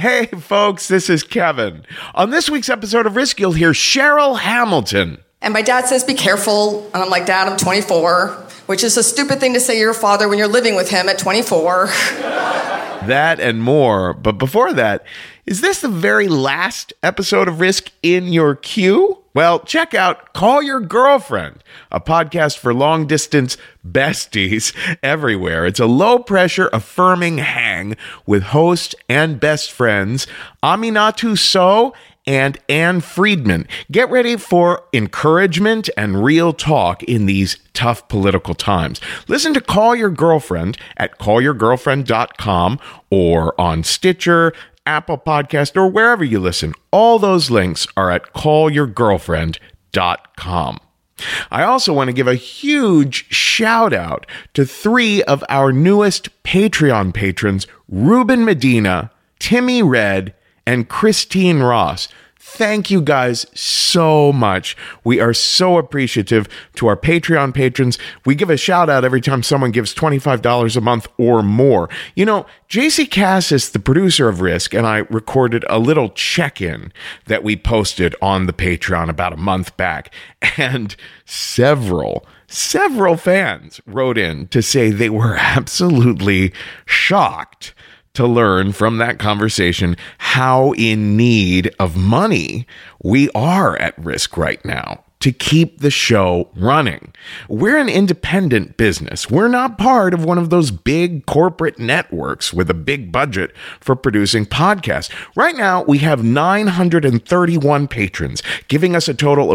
Hey folks, this is Kevin. On this week's episode of Risk, you'll hear Cheryl Hamilton. And my dad says, be careful. And I'm like, Dad, I'm 24, which is a stupid thing to say to your father when you're living with him at 24. That and more. But before that, is this the very last episode of Risk in your queue? Well, check out Call Your Girlfriend, a podcast for long-distance besties everywhere. It's a low-pressure, affirming hang with host and best friends Aminatou Sow and Ann Friedman. Get ready for encouragement and real talk in these tough political times. Listen to Call Your Girlfriend at callyourgirlfriend.com or on Stitcher, Apple Podcast, or wherever you listen. All those links are at callyourgirlfriend.com. I also want to give a huge shout out to 3 of our newest Patreon patrons, Ruben Medina, Timmy Red, and Christine Ross. Thank you guys so much. We are so appreciative to our Patreon patrons. We give a shout out every time someone gives $25 a month or more. You know, JC Cassis, the producer of Risk, and I recorded a little check-in that we posted on the Patreon about a month back. And several fans wrote in to say they were absolutely shocked to learn from that conversation how in need of money we are at Risk right now to keep the show running. We're an independent business. We're not part of one of those big corporate networks with a big budget for producing podcasts. Right now, we have 931 patrons, giving us a total of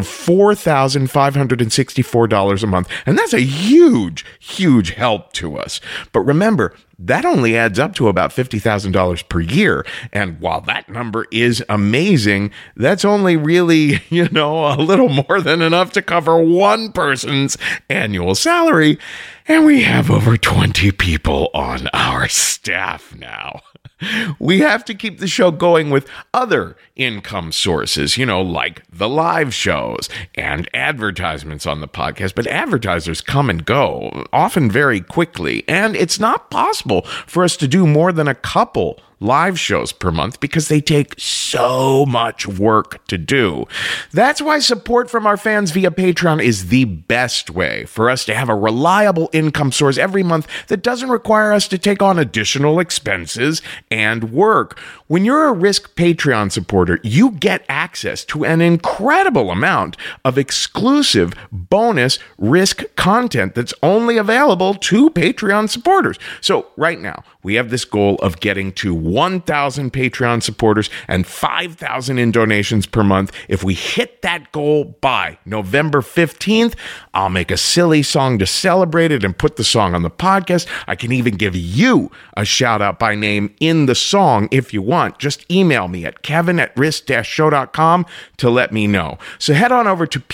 $4,564 a month. And that's a huge, huge help to us. But remember, that only adds up to about $50,000 per year. And while that number is amazing, that's only really, a little more than enough to cover one person's annual salary. And we have over 20 people on our staff now. We have to keep the show going with other income sources, like the live shows and advertisements on the podcast. But advertisers come and go, often very quickly. And it's not possible for us to do more than a couple live shows per month because they take so much work to do. That's why support from our fans via Patreon is the best way for us to have a reliable income source every month that doesn't require us to take on additional expenses and work. When you're a Risk Patreon supporter, you get access to an incredible amount of exclusive bonus Risk content that's only available to Patreon supporters. So right now, we have this goal of getting to 1,000 Patreon supporters and 5,000 in donations per month. If we hit that goal by November 15th, I'll make a silly song to celebrate it and put the song on the podcast. I can even give you a shout out by name in the song if you want. Just email me at kevin@risk-show.com to let me know. So head on over to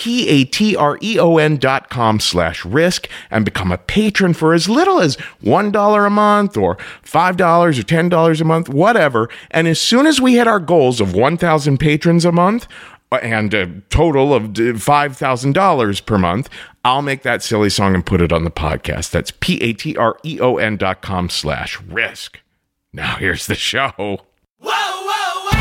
patreon.com/risk and become a patron for as little as $1 a month or $5 or $10 a month, whatever. And as soon as we hit our goals of 1,000 patrons a month and a total of $5,000 per month, I'll make that silly song and put it on the podcast. That's patreon.com/risk. Now here's the show. Whoa, whoa, whoa!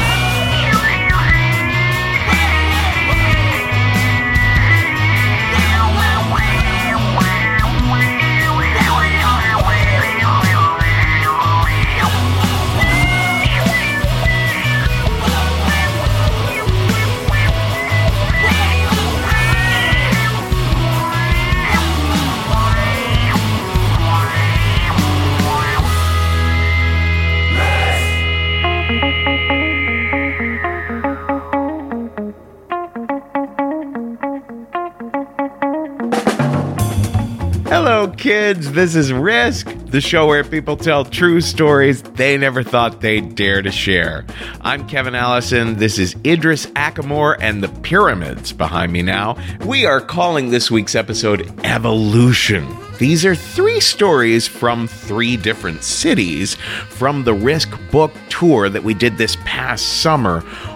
Hello, kids. This is Risk, the show where people tell true stories they never thought they'd dare to share. I'm Kevin Allison. This is Idris Ackamore and the pyramids behind me now. We are calling this week's episode Evolution. These are 3 stories from 3 different cities from the Risk book tour that we did this past summer.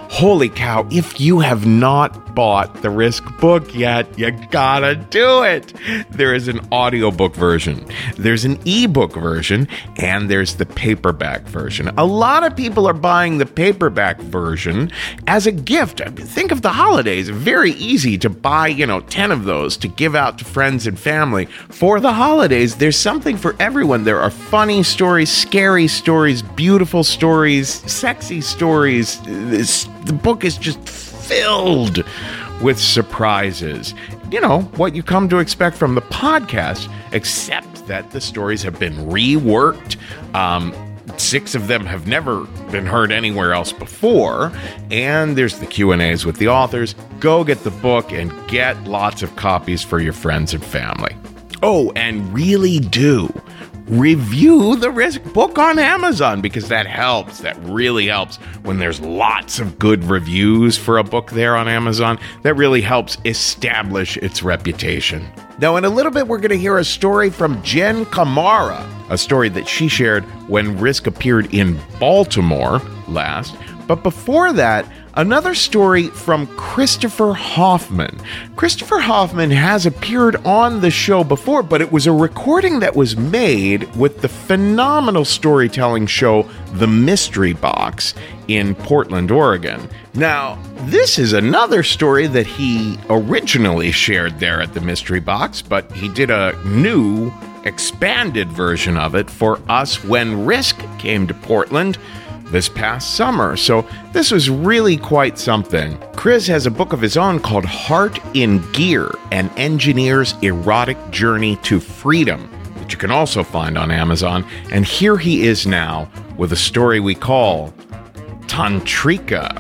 Holy cow, if you have not bought the Risk book yet, you gotta do it. There is an audiobook version, there's an ebook version, and there's the paperback version. A lot of people are buying the paperback version as a gift. Think of the holidays. Very easy to buy, 10 of those to give out to friends and family. For the holidays, there's something for everyone. There are funny stories, scary stories, beautiful stories, sexy stories. The book is just filled with surprises. What you come to expect from the podcast, except that the stories have been reworked. 6 of them have never been heard anywhere else before. And there's the Q&As with the authors. Go get the book and get lots of copies for your friends and family. Oh, and really do review the Risk book on Amazon, because that helps. That really helps when there's lots of good reviews for a book there on Amazon. That really helps establish its reputation. Now, in a little bit, we're going to hear a story from Jen Kamara, a story that she shared when Risk appeared in Baltimore last. But before that, another story from Christopher Hoffman. Christopher Hoffman has appeared on the show before, but it was a recording that was made with the phenomenal storytelling show The Mystery Box in Portland, Oregon. Now, this is another story that he originally shared there at the Mystery Box, but he did a new, expanded version of it for us when Risk came to Portland this past summer. So this was really quite something. Chris has a book of his own called Heart in Gear, An Engineer's Erotic Journey to Freedom, that you can also find on Amazon. And here he is now with a story we call Tantrika.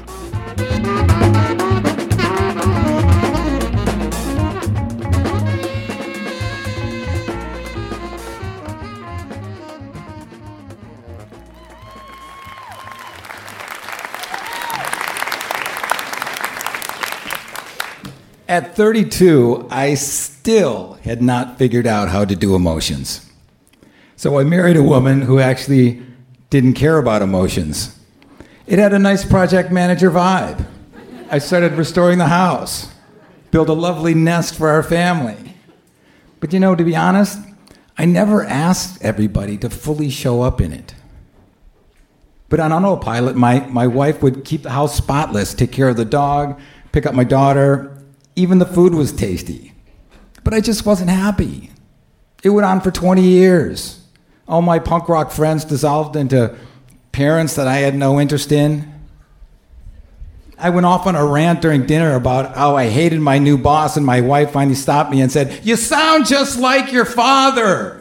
At 32, I still had not figured out how to do emotions. So I married a woman who actually didn't care about emotions. It had a nice project manager vibe. I started restoring the house, built a lovely nest for our family. But to be honest, I never asked everybody to fully show up in it. But on autopilot, my wife would keep the house spotless, take care of the dog, pick up my daughter. Even the food was tasty. But I just wasn't happy. It went on for 20 years. All my punk rock friends dissolved into parents that I had no interest in. I went off on a rant during dinner about how I hated my new boss, and my wife finally stopped me and said, "You sound just like your father."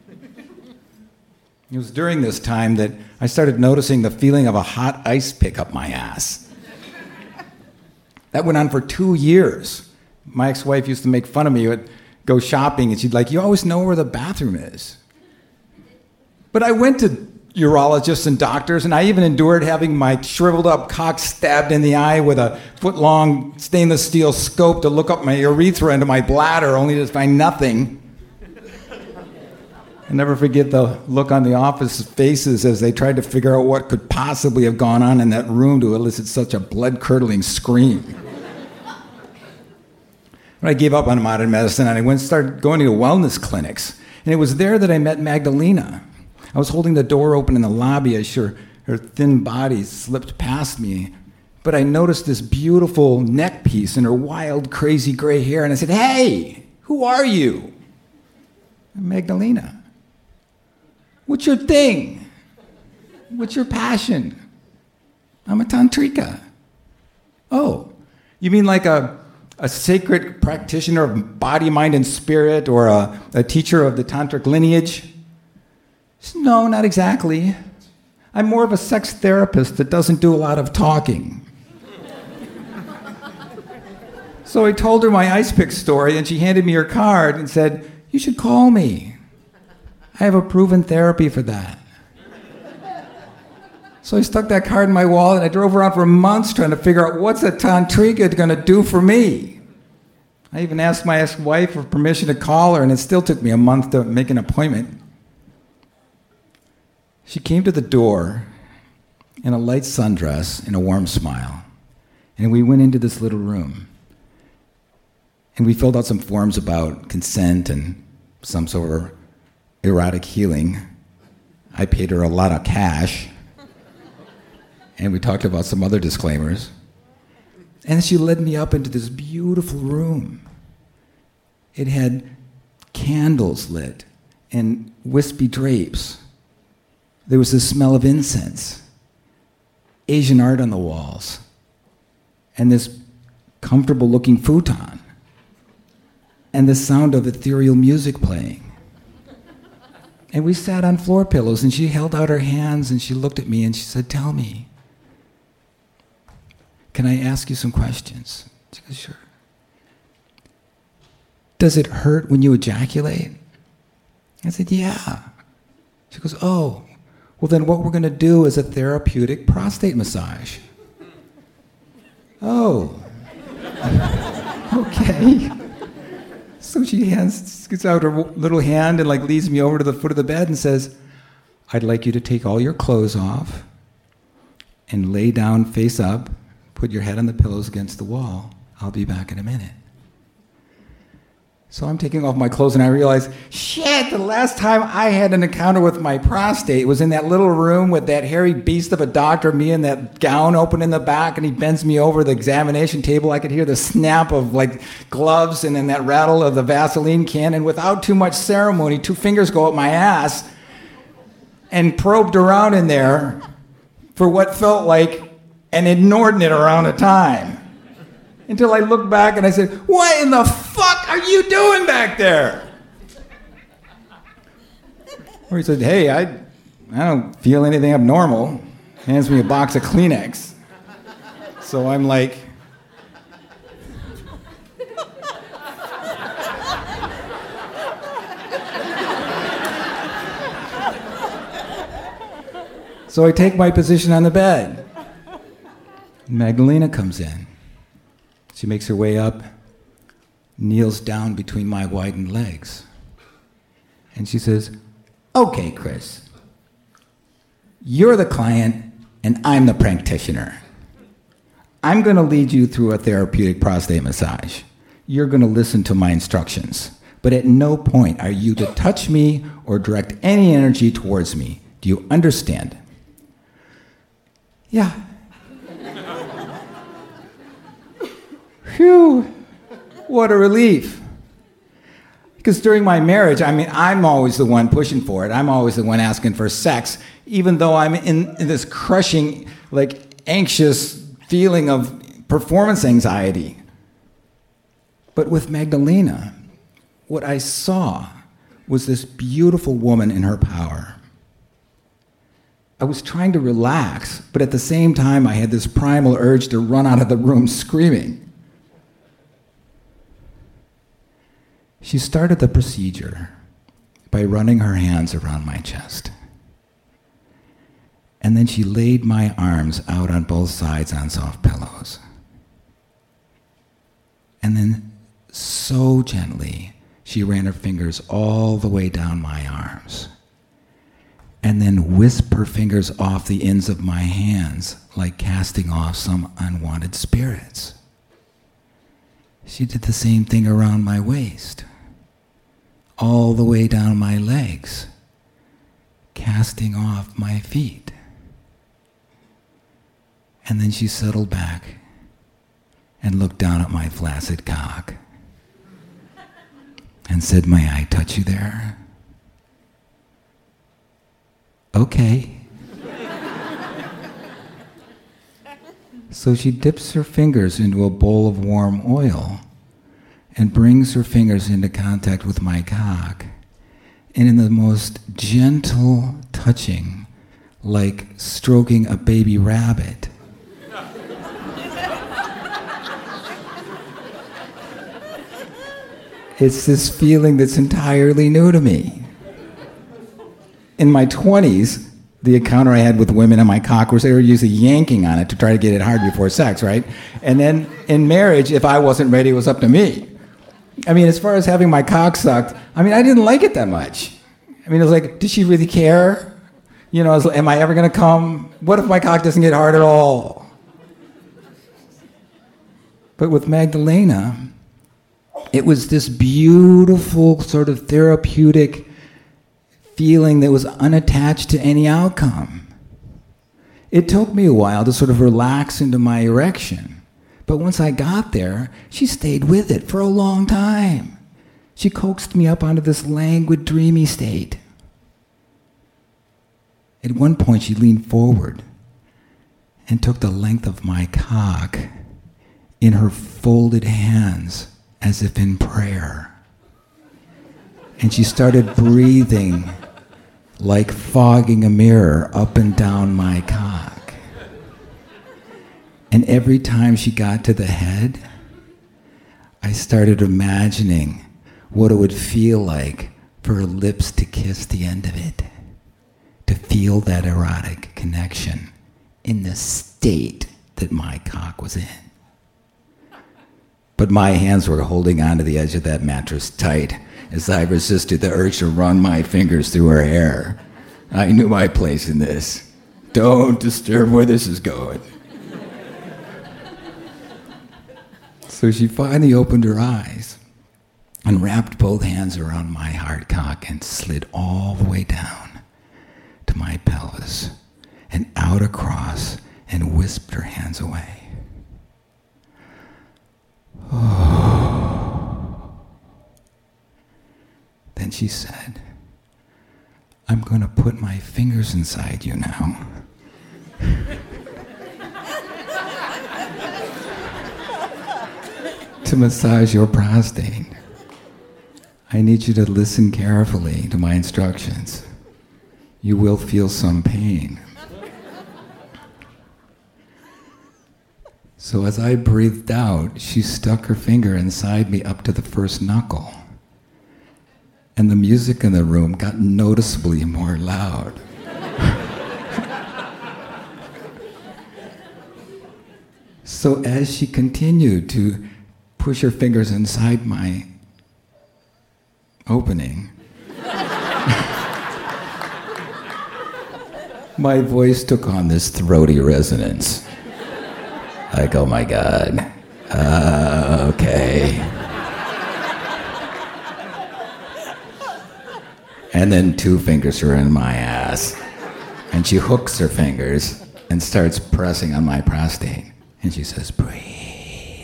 It was during this time that I started noticing the feeling of a hot ice pick up my ass. That went on for 2 years. My ex-wife used to make fun of me. Would go shopping, and she'd like, "You always know where the bathroom is." But I went to urologists and doctors, and I even endured having my shriveled up cock stabbed in the eye with a foot-long stainless steel scope to look up my urethra into my bladder, only to find nothing. I'll never forget the look on the office faces as they tried to figure out what could possibly have gone on in that room to elicit such a blood-curdling scream. But I gave up on modern medicine, and I started going to wellness clinics. And it was there that I met Magdalena. I was holding the door open in the lobby as her thin body slipped past me. But I noticed this beautiful neck piece and her wild, crazy gray hair, and I said, "Hey, who are you?" "I'm Magdalena." "What's your thing? What's your passion?" "I'm a tantrika." "Oh, you mean like a sacred practitioner of body, mind, and spirit, or a teacher of the tantric lineage?" "No, not exactly. I'm more of a sex therapist that doesn't do a lot of talking." So I told her my ice pick story, and she handed me her card and said, "You should call me. I have a proven therapy for that." So I stuck that card in my wallet, and I drove around for months trying to figure out what's a tantrika going to do for me. I even asked my ex-wife for permission to call her, and it still took me a month to make an appointment. She came to the door in a light sundress and a warm smile. And we went into this little room. And we filled out some forms about consent and some sort of erotic healing. I paid her a lot of cash. And we talked about some other disclaimers. And she led me up into this beautiful room. It had candles lit and wispy drapes. There was the smell of incense, Asian art on the walls, and this comfortable-looking futon, and the sound of ethereal music playing. And we sat on floor pillows, and she held out her hands, and she looked at me, and she said, "Tell me, can I ask you some questions?" She goes, "Sure." "Does it hurt when you ejaculate?" I said, "Yeah." She goes, "Oh, well then what we're going to do is a therapeutic prostate massage." "Oh, okay." So she gets out her little hand and leads me over to the foot of the bed and says, "I'd like you to take all your clothes off and lay down face up, put your head on the pillows against the wall. I'll be back in a minute." So I'm taking off my clothes and I realize, shit, the last time I had an encounter with my prostate was in that little room with that hairy beast of a doctor, me in that gown open in the back, and he bends me over the examination table. I could hear the snap of gloves and then that rattle of the Vaseline can, and without too much ceremony, 2 fingers go up my ass and probed around in there for what felt like an inordinate amount of time. Until I looked back and I said, "What in the fuck are you doing back there?" Or he said, "Hey, I don't feel anything abnormal." Hands me a box of Kleenex. So I'm like, so I take my position on the bed. Magdalena comes in. She makes her way up, kneels down between my widened legs. And she says, "Okay, Chris, you're the client and I'm the practitioner. I'm going to lead you through a therapeutic prostate massage. You're going to listen to my instructions. But at no point are you to touch me or direct any energy towards me. Do you understand?" "Yeah." Phew, what a relief. Because during my marriage, I'm always the one pushing for it. I'm always the one asking for sex, even though I'm in this crushing, anxious feeling of performance anxiety. But with Magdalena, what I saw was this beautiful woman in her power. I was trying to relax, but at the same time, I had this primal urge to run out of the room screaming. She started the procedure by running her hands around my chest. And then she laid my arms out on both sides on soft pillows. And then, so gently, she ran her fingers all the way down my arms. And then whisked her fingers off the ends of my hands, like casting off some unwanted spirits. She did the same thing around my waist, all the way down my legs, casting off my feet. And then she settled back and looked down at my flaccid cock and said, "May I touch you there?" "Okay." So she dips her fingers into a bowl of warm oil and brings her fingers into contact with my cock, and in the most gentle touching, like stroking a baby rabbit, it's this feeling that's entirely new to me. In my 20s, the encounter I had with women on my cock was they were usually yanking on it to try to get it hard before sex, right? And then in marriage, if I wasn't ready, it was up to me. As far as having my cock sucked, I didn't like it that much. It was like, did she really care? Am I ever going to come? What if my cock doesn't get hard at all? But with Magdalena, it was this beautiful sort of therapeutic feeling that was unattached to any outcome. It took me a while to sort of relax into my erection. But once I got there, she stayed with it for a long time. She coaxed me up onto this languid, dreamy state. At one point, she leaned forward and took the length of my cock in her folded hands as if in prayer. And she started breathing like fogging a mirror up and down my cock. And every time she got to the head, I started imagining what it would feel like for her lips to kiss the end of it, to feel that erotic connection in the state that my cock was in. But my hands were holding onto the edge of that mattress tight as I resisted the urge to run my fingers through her hair. I knew my place in this. Don't disturb where this is going. So she finally opened her eyes and wrapped both hands around my hard cock and slid all the way down to my pelvis and out across and whisked her hands away. Oh. Then she said, I'm going to put my fingers inside you now. To massage your prostate. I need you to listen carefully to my instructions. You will feel some pain. So as I breathed out, she stuck her finger inside me up to the first knuckle. And the music in the room got noticeably more loud. So as she continued to push her fingers inside my opening, my voice took on this throaty resonance. Like, oh my God, okay. And then two fingers are in my ass. And she hooks her fingers and starts pressing on my prostate. And she says, breathe.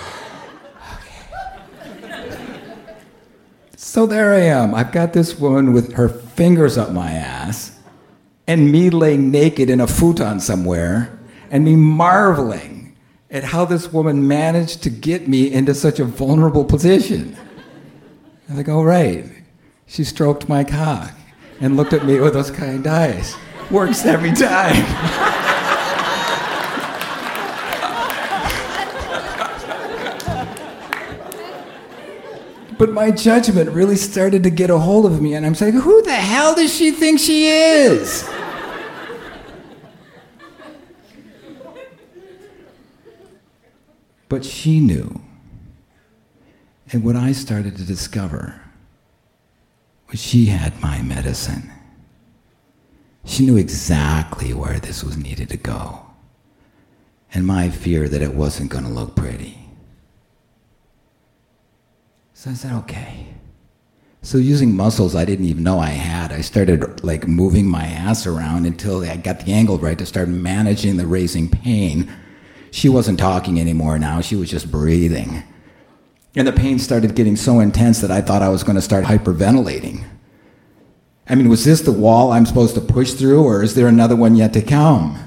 Okay. So there I am. I've got this woman with her fingers up my ass and me laying naked in a futon somewhere and me marveling at how this woman managed to get me into such a vulnerable position. I was like, oh, right. She stroked my cock and looked at me with those kind eyes. Works every time. But my judgment really started to get a hold of me, and I'm saying, who the hell does she think she is? But she knew. And what I started to discover was she had my medicine. She knew exactly where this was needed to go. And my fear that it wasn't going to look pretty. So I said, okay. So using muscles I didn't even know I had, I started like moving my ass around until I got the angle right to start managing the raising pain. She wasn't talking anymore now, she was just breathing. And the pain started getting so intense that I thought I was going to start hyperventilating. I mean, was this the wall I'm supposed to push through, or is there another one yet to come?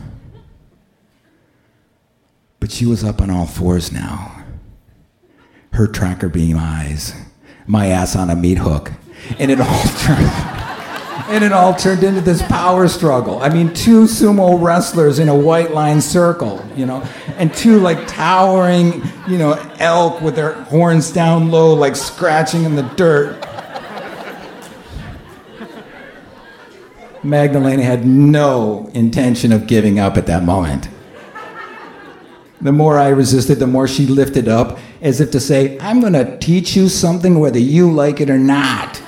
But she was up on all fours now. Her tracker beam eyes, my ass on a meat hook, and it all turned into this power struggle. I mean, two sumo wrestlers in a white line circle, you know, and two like towering, you know, elk with their horns down low, like scratching in the dirt. Magdalena had no intention of giving up at that moment. The more I resisted, the more she lifted up, as if to say, I'm going to teach you something whether you like it or not.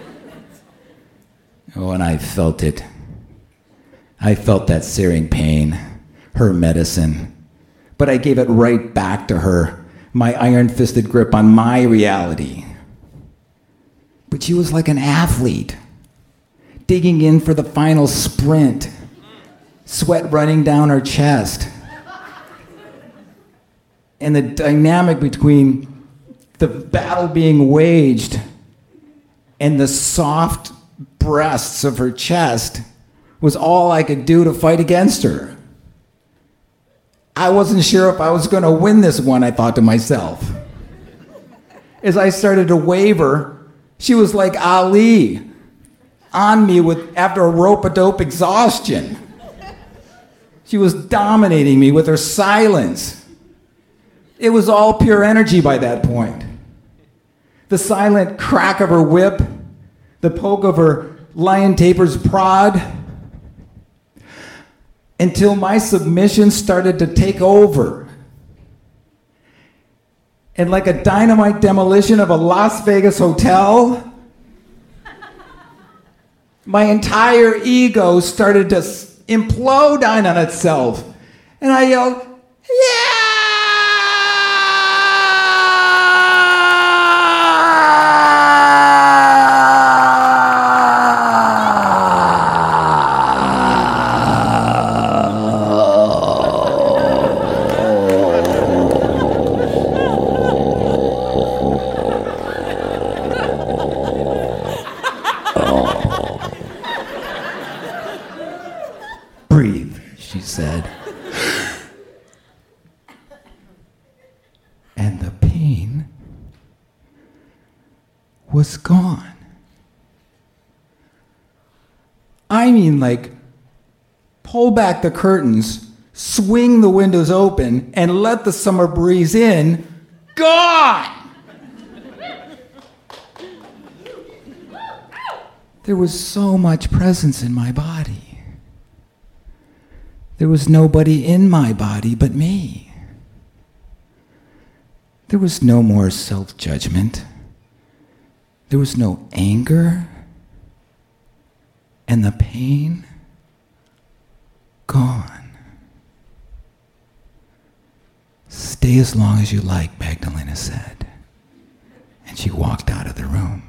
Oh, and I felt it. I felt that searing pain, her medicine. But I gave it right back to her my iron-fisted grip on my reality. But she was like an athlete, digging in for the final sprint, sweat running down her chest. And the dynamic between the battle being waged and the soft breasts of her chest was all I could do to fight against her. I wasn't sure if I was going to win this one, I thought to myself. As I started to waver, she was like Ali, on me after a rope-a-dope exhaustion. She was dominating me with her silence. It was all pure energy by that point. The silent crack of her whip, the poke of her lion taper's prod, until my submission started to take over. And like a dynamite demolition of a Las Vegas hotel, my entire ego started to implode on itself. And I yelled, "Yeah!" "Breathe," she said. And the pain was gone. I mean, like, pull back the curtains, swing the windows open, and let the summer breeze in. Gone! There was so much presence in my body. There was nobody in my body but me. There was no more self-judgment. There was no anger. And the pain, gone. "Stay as long as you like," Magdalena said. And she walked out of the room.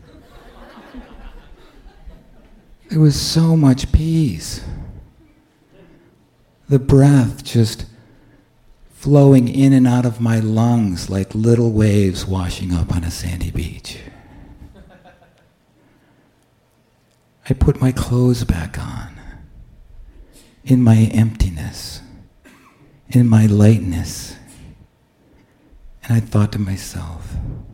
There was so much peace. The breath just flowing in and out of my lungs like little waves washing up on a sandy beach. I put my clothes back on. In my emptiness, in my lightness. And I thought to myself,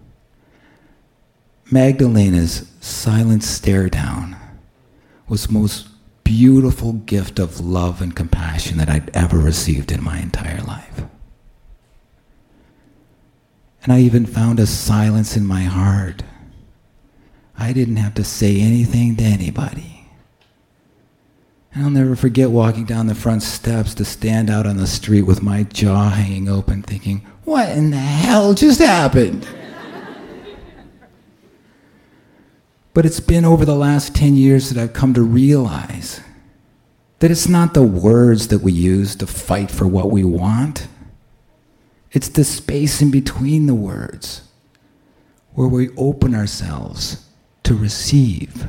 Magdalena's silent stare down was the most beautiful gift of love and compassion that I'd ever received in my entire life. And I even found a silence in my heart. I didn't have to say anything to anybody. And I'll never forget walking down the front steps to stand out on the street with my jaw hanging open thinking, what in the hell just happened? But it's been over the last 10 years that I've come to realize that it's not the words that we use to fight for what we want. It's the space in between the words where we open ourselves to receive.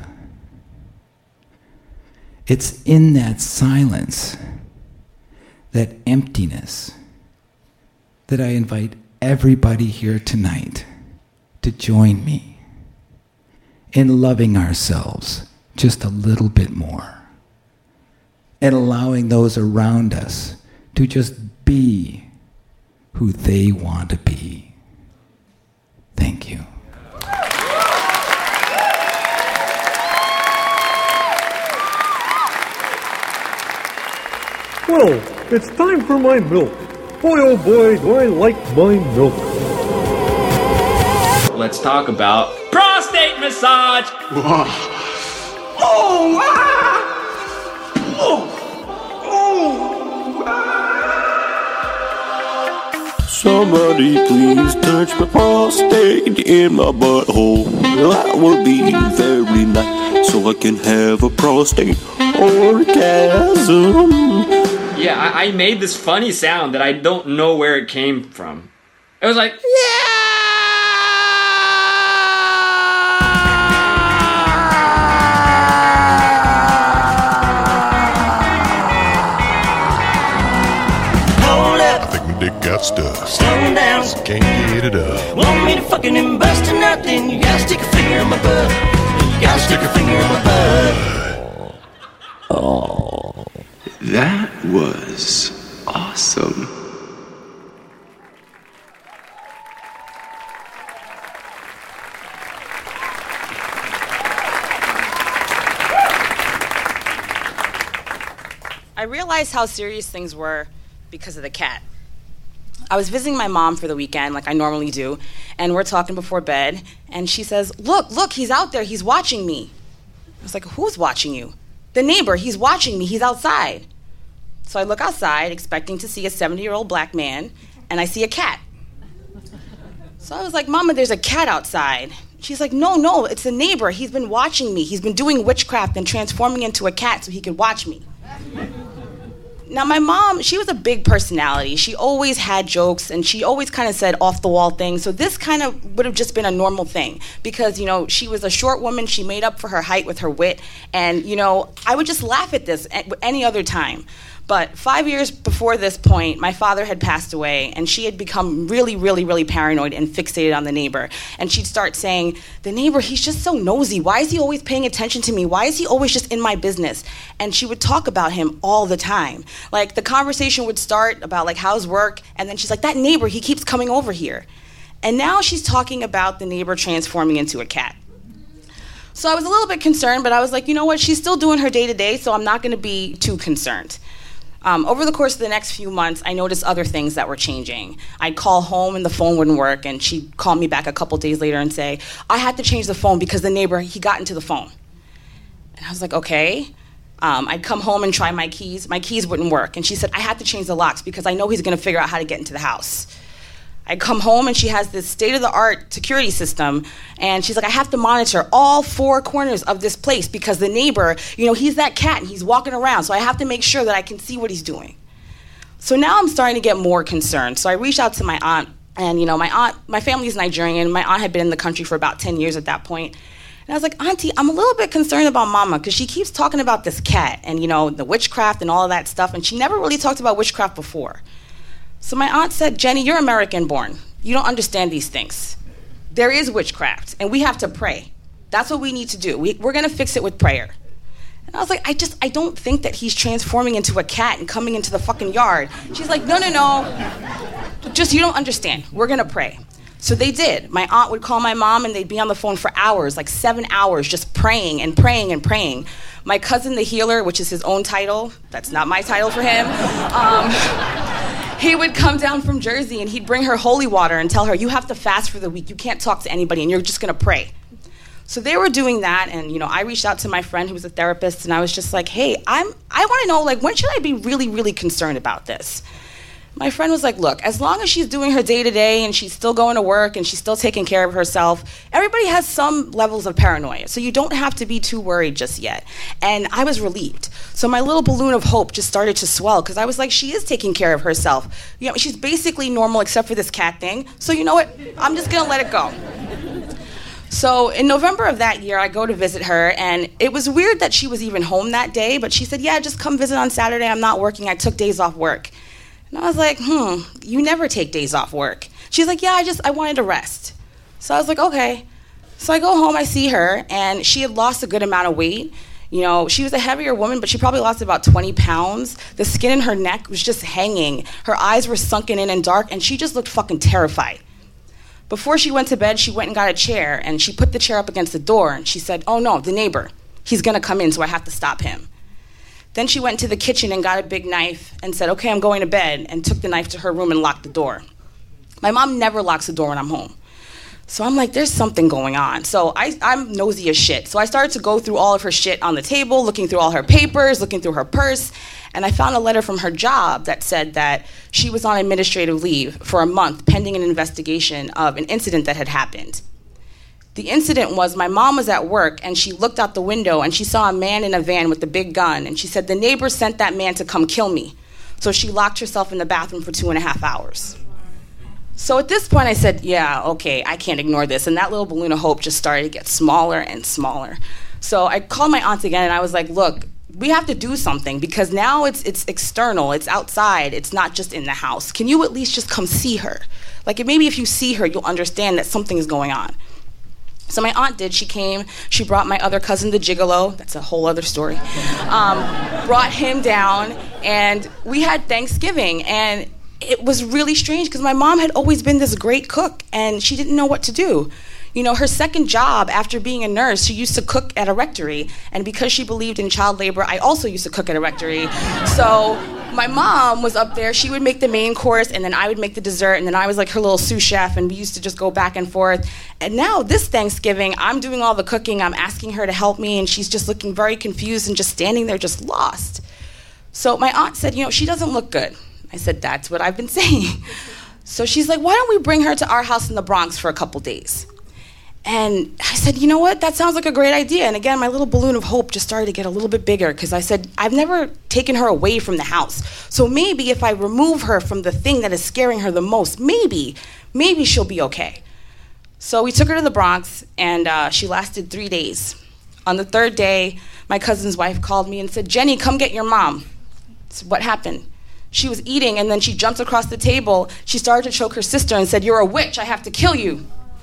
It's in that silence, that emptiness, that I invite everybody here tonight to join me in loving ourselves just a little bit more and allowing those around us to just be who they want to be. Thank you. Well, it's time for my milk. Boy, oh boy, do I like my milk. Let's talk about prostate massage. Oh, ah! Oh, ah! Somebody please touch my prostate in my butthole. That would be very nice, so I can have a prostate orgasm. Yeah, I made this funny sound that I don't know where it came from. It was like, Hold up, I think Dick got stuck. slow down. Can't get it up. Want me to fucking and bust or nothing? You gotta stick a finger in my butt. You gotta stick a finger in my butt. That was awesome. I realized how serious things were because of the cat. I was visiting my mom for the weekend, like I normally do, and we're talking before bed, and she says, look, he's out there, he's watching me. I was like, who's watching you? The neighbor, he's watching me, he's outside. So I look outside, expecting to see a 70-year-old black man, and I see a cat. So I was like, Mama, there's a cat outside. She's like, no, it's the neighbor, he's been watching me. He's been doing witchcraft and transforming into a cat so he could watch me. Now, my mom, she was a big personality. She always had jokes, and she always kind of said off-the-wall things. So this kind of would have just been a normal thing because, she was a short woman. She made up for her height with her wit. And, I would just laugh at this any other time. But 5 years before this point, my father had passed away, and she had become really, really, really paranoid and fixated on the neighbor. And she'd start saying, the neighbor, he's just so nosy. Why is he always paying attention to me? Why is he always just in my business? And she would talk about him all the time. Like, the conversation would start about, like, how's work? And then she's like, that neighbor, he keeps coming over here. And now she's talking about the neighbor transforming into a cat. So I was a little bit concerned, but I was like, you know what? She's still doing her day-to-day, so I'm not going to be too concerned. Over the course of the next few months, I noticed other things that were changing. I'd call home and the phone wouldn't work, and she'd call me back a couple days later and say, I had to change the phone because the neighbor, he got into the phone. And I was like, okay. I'd come home and try my keys. My keys wouldn't work. And she said, I had to change the locks because I know he's going to figure out how to get into the house. I'd come home and she has this state-of-the-art security system, and she's like, I have to monitor all 4 corners of this place because the neighbor, he's that cat and he's walking around, so I have to make sure that I can see what he's doing. So now I'm starting to get more concerned. So I reached out to my aunt, and my family is Nigerian. My aunt had been in the country for about 10 years at that point. And I was like, Auntie, I'm a little bit concerned about Mama because she keeps talking about this cat and, the witchcraft and all of that stuff, and she never really talked about witchcraft before. So my aunt said, Jenny, you're American-born. You don't understand these things. There is witchcraft, and we have to pray. That's what we need to do. We're going to fix it with prayer. And I was like, I don't think that he's transforming into a cat and coming into the fucking yard. She's like, no. Just, you don't understand. We're going to pray. So they did. My aunt would call my mom, and they'd be on the phone for hours, like 7 hours, just praying and praying and praying. My cousin, the healer, which is his own title, that's not my title for him, he would come down from Jersey and he'd bring her holy water and tell her, you have to fast for the week. You can't talk to anybody and you're just going to pray. So they were doing that, and I reached out to my friend who was a therapist, and I was just like, hey, I want to know, like, when should I be really, really concerned about this? My friend was like, look, as long as she's doing her day-to-day and she's still going to work and she's still taking care of herself, everybody has some levels of paranoia, so you don't have to be too worried just yet. And I was relieved. So my little balloon of hope just started to swell because I was like, she is taking care of herself. She's basically normal except for this cat thing. So you know what? I'm just going to let it go. So in November of that year, I go to visit her, and it was weird that she was even home that day, but she said, yeah, just come visit on Saturday. I'm not working. I took days off work. And I was like, you never take days off work. She's like, yeah, I wanted to rest. So I was like, okay. So I go home, I see her, and she had lost a good amount of weight. She was a heavier woman, but she probably lost about 20 pounds. The skin in her neck was just hanging. Her eyes were sunken in and dark, and she just looked fucking terrified. Before she went to bed, she went and got a chair, and she put the chair up against the door, and she said, oh no, the neighbor, he's gonna come in, so I have to stop him. Then she went to the kitchen and got a big knife and said, okay, I'm going to bed, and took the knife to her room and locked the door. My mom never locks the door when I'm home. So I'm like, there's something going on. So I'm nosy as shit. So I started to go through all of her shit on the table, looking through all her papers, looking through her purse, and I found a letter from her job that said that she was on administrative leave for a month pending an investigation of an incident that had happened. The incident was my mom was at work, and she looked out the window, and she saw a man in a van with a big gun, and she said, the neighbor sent that man to come kill me. So she locked herself in the bathroom for 2.5 hours. So at this point I said, yeah, okay, I can't ignore this. And that little balloon of hope just started to get smaller and smaller. So I called my aunt again and I was like, look, we have to do something because now it's external, it's outside, it's not just in the house. Can you at least just come see her? Like maybe if you see her, you'll understand that something is going on. So my aunt did. She came. She brought my other cousin, the gigolo. That's a whole other story. Brought him down, and we had Thanksgiving. And it was really strange because my mom had always been this great cook, and she didn't know what to do. You know, her second job after being a nurse, she used to cook at a rectory. And because she believed in child labor, I also used to cook at a rectory. So my mom was up there. She would make the main course, and then I would make the dessert, and then I was like her little sous chef, and we used to just go back and forth. And now this Thanksgiving, I'm doing all the cooking. I'm asking her to help me, and she's just looking very confused and just standing there just lost. So my aunt said, you know, she doesn't look good. I said, that's what I've been saying. So she's like, why don't we bring her to our house in the Bronx for a couple days? And I said, you know what, that sounds like a great idea. And again, my little balloon of hope just started to get a little bit bigger because I said, I've never taken her away from the house. So maybe if I remove her from the thing that is scaring her the most, maybe she'll be okay. So we took her to the Bronx, and she lasted 3 days. On the third day, my cousin's wife called me and said, Jenny, come get your mom. So what happened? She was eating, and then she jumped across the table. She started to choke her sister and said, you're a witch, I have to kill you.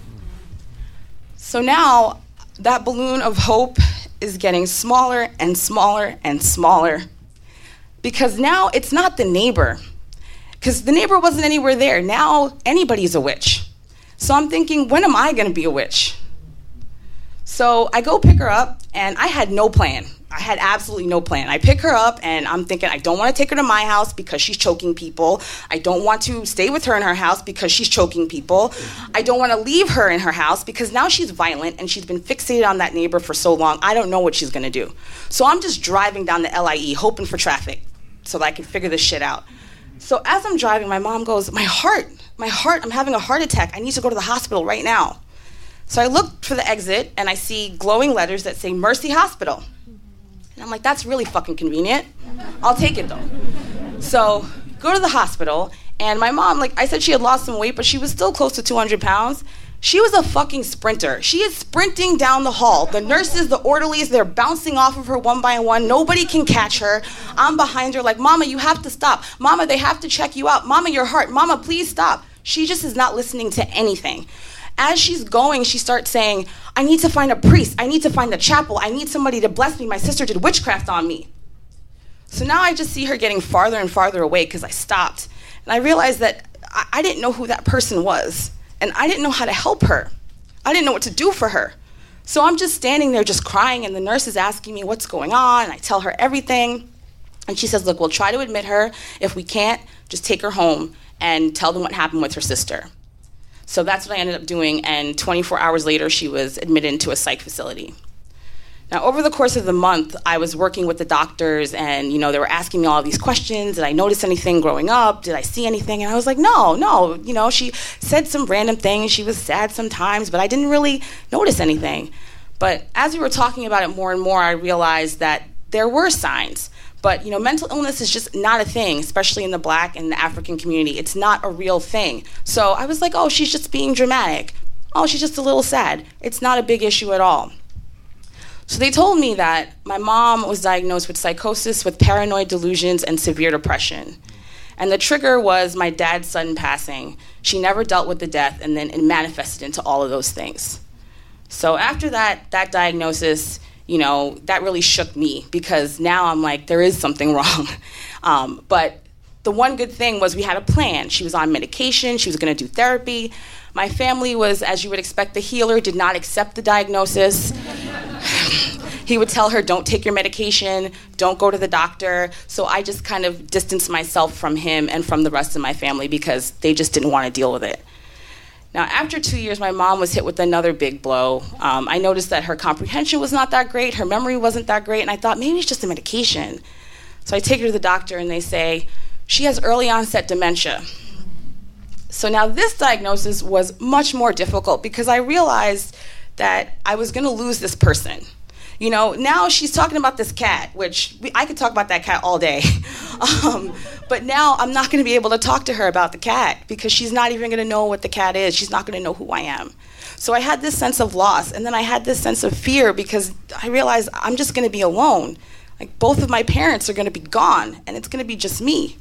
So now that balloon of hope is getting smaller and smaller and smaller because now it's not the neighbor because the neighbor wasn't anywhere there. Now anybody's a witch. So I'm thinking, when am I going to be a witch? So I go pick her up, and I had no plan. I had absolutely no plan. I pick her up, and I'm thinking, I don't want to take her to my house because she's choking people. I don't want to stay with her in her house because she's choking people. I don't want to leave her in her house because now she's violent, and she's been fixated on that neighbor for so long. I don't know what she's going to do. So I'm just driving down the LIE, hoping for traffic so that I can figure this shit out. So as I'm driving, my mom goes, my heart, I'm having a heart attack. I need to go to the hospital right now. So I look for the exit, and I see glowing letters that say Mercy Hospital. And I'm like, that's really fucking convenient. I'll take it, though. So go to the hospital, and my mom, like I said, she had lost some weight, but she was still close to 200 pounds. She was a fucking sprinter. She is sprinting down the hall. The nurses, the orderlies, they're bouncing off of her one by one. Nobody can catch her. I'm behind her like, Mama, you have to stop. Mama, they have to check you out. Mama, your heart. Mama, please stop. She just is not listening to anything. As she's going, she starts saying, I need to find a priest. I need to find a chapel. I need somebody to bless me. My sister did witchcraft on me. So now I just see her getting farther and farther away because I stopped. And I realized that I didn't know who that person was. And I didn't know how to help her. I didn't know what to do for her. So I'm just standing there just crying, and the nurse is asking me what's going on. And I tell her everything. And she says, look, we'll try to admit her. If we can't, just take her home and tell them what happened with her sister. So that's what I ended up doing, and 24 hours later, she was admitted into a psych facility. Now, over the course of the month, I was working with the doctors, and, you know, they were asking me all these questions. Did I notice anything growing up? Did I see anything? And I was like, no. You know, she said some random things. She was sad sometimes, but I didn't really notice anything. But as we were talking about it more and more, I realized that there were signs. But, you know, mental illness is just not a thing, especially in the Black and the African community. It's not a real thing. So I was like, oh, she's just being dramatic. Oh, she's just a little sad. It's not a big issue at all. So they told me that my mom was diagnosed with psychosis, with paranoid delusions, and severe depression. And the trigger was my dad's sudden passing. She never dealt with the death, and then it manifested into all of those things. So after that diagnosis, you know, that really shook me because now I'm like, there is something wrong. But the one good thing was we had a plan. She was on medication. She was going to do therapy. My family was, as you would expect, the healer did not accept the diagnosis. He would tell her, don't take your medication, don't go to the doctor. So I just kind of distanced myself from him and from the rest of my family because they just didn't want to deal with it. Now, after 2 years, my mom was hit with another big blow. I noticed that her comprehension was not that great, her memory wasn't that great, and I thought, maybe it's just a medication. So I take her to the doctor, and they say, she has early onset dementia. So now this diagnosis was much more difficult because I realized that I was going to lose this person. You know, now she's talking about this cat, which I could talk about that cat all day. But now I'm not going to be able to talk to her about the cat because she's not even going to know what the cat is. She's not going to know who I am. So I had this sense of loss, and then I had this sense of fear because I realized I'm just going to be alone. Like, both of my parents are going to be gone, and it's going to be just me.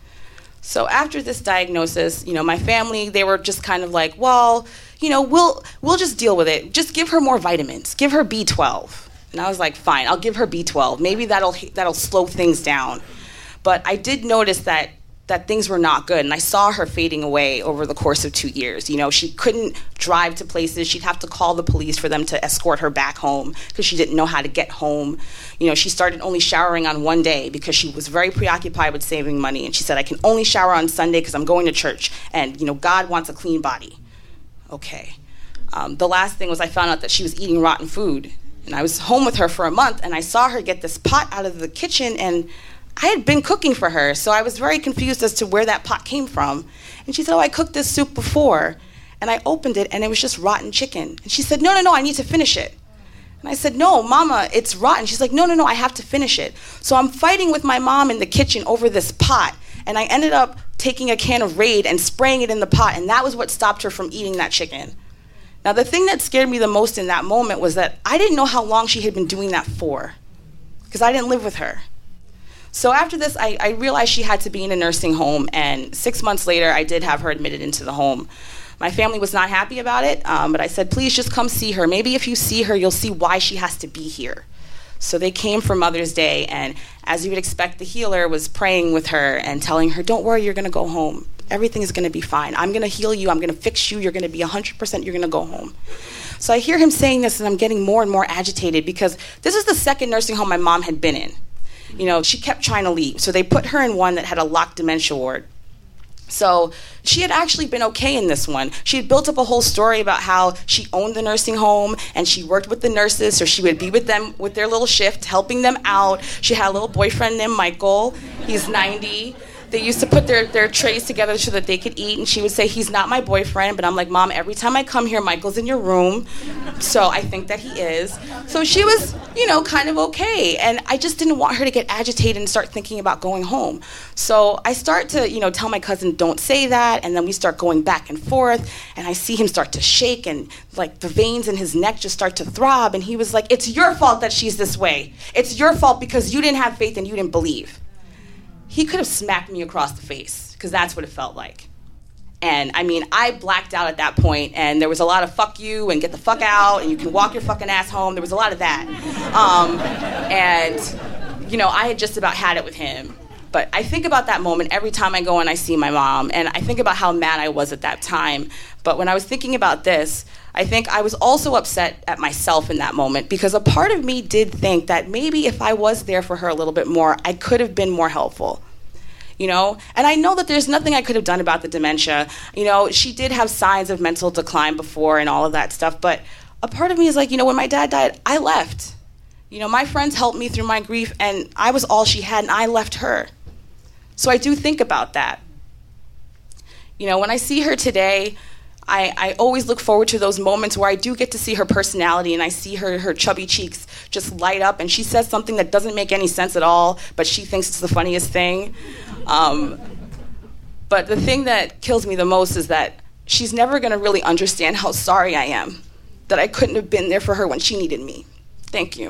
So after this diagnosis, you know, my family, they were just kind of like, well, you know, we'll just deal with it. Just give her more vitamins. Give her B12. And I was like, fine, I'll give her B12. Maybe that'll slow things down. But I did notice that things were not good, and I saw her fading away over the course of 2 years. You know, she couldn't drive to places. She'd have to call the police for them to escort her back home because she didn't know how to get home. You know, she started only showering on one day because she was very preoccupied with saving money. And she said, I can only shower on Sunday because I'm going to church, and, you know, God wants a clean body. Okay. The last thing was I found out that she was eating rotten food. And I was home with her for a month, and I saw her get this pot out of the kitchen, and I had been cooking for her, so I was very confused as to where that pot came from. And she said, oh, I cooked this soup before. And I opened it, and it was just rotten chicken. And she said, no, I need to finish it. And I said, no, Mama, it's rotten. She's like, no, I have to finish it. So I'm fighting with my mom in the kitchen over this pot, and I ended up taking a can of Raid and spraying it in the pot, and that was what stopped her from eating that chicken. Now, the thing that scared me the most in that moment was that I didn't know how long she had been doing that for, because I didn't live with her. So after this, I realized she had to be in a nursing home, and 6 months later, I did have her admitted into the home. My family was not happy about it, but I said, please just come see her. Maybe if you see her, you'll see why she has to be here. So they came for Mother's Day, and as you would expect, the healer was praying with her and telling her, don't worry, you're going to go home. Everything is going to be fine. I'm going to heal you. I'm going to fix you. You're going to be 100%. You're going to go home. So I hear him saying this, and I'm getting more and more agitated because this is the second nursing home my mom had been in. You know, she kept trying to leave. So they put her in one that had a locked dementia ward. So she had actually been okay in this one. She had built up a whole story about how she owned the nursing home and she worked with the nurses, so she would be with them with their little shift, helping them out. She had a little boyfriend named Michael. He's 90. They used to put their trays together so that they could eat, and she would say, he's not my boyfriend, but I'm like, Mom, every time I come here, Michael's in your room, so I think that he is. So she was, you know, kind of okay, and I just didn't want her to get agitated and start thinking about going home. So I start to, you know, tell my cousin, don't say that, and then we start going back and forth, and I see him start to shake, and like the veins in his neck just start to throb, and he was like, it's your fault that she's this way. It's your fault because you didn't have faith and you didn't believe. He could have smacked me across the face, because that's what it felt like. And I mean, I blacked out at that point, and there was a lot of fuck you and get the fuck out, and you can walk your fucking ass home. There was a lot of that. And, you know, I had just about had it with him. But I think about that moment every time I go and I see my mom, and I think about how mad I was at that time. But when I was thinking about this, I think I was also upset at myself in that moment, because a part of me did think that maybe if I was there for her a little bit more, I could have been more helpful. You know, and I know that there's nothing I could have done about the dementia. You know, she did have signs of mental decline before and all of that stuff, but a part of me is like, you know, when my dad died, I left. You know, my friends helped me through my grief, and I was all she had, and I left her. So I do think about that. You know, when I see her today, I always look forward to those moments where I do get to see her personality, and I see her chubby cheeks just light up, and she says something that doesn't make any sense at all, but she thinks it's the funniest thing. But the thing that kills me the most is that she's never going to really understand how sorry I am that I couldn't have been there for her when she needed me. Thank you.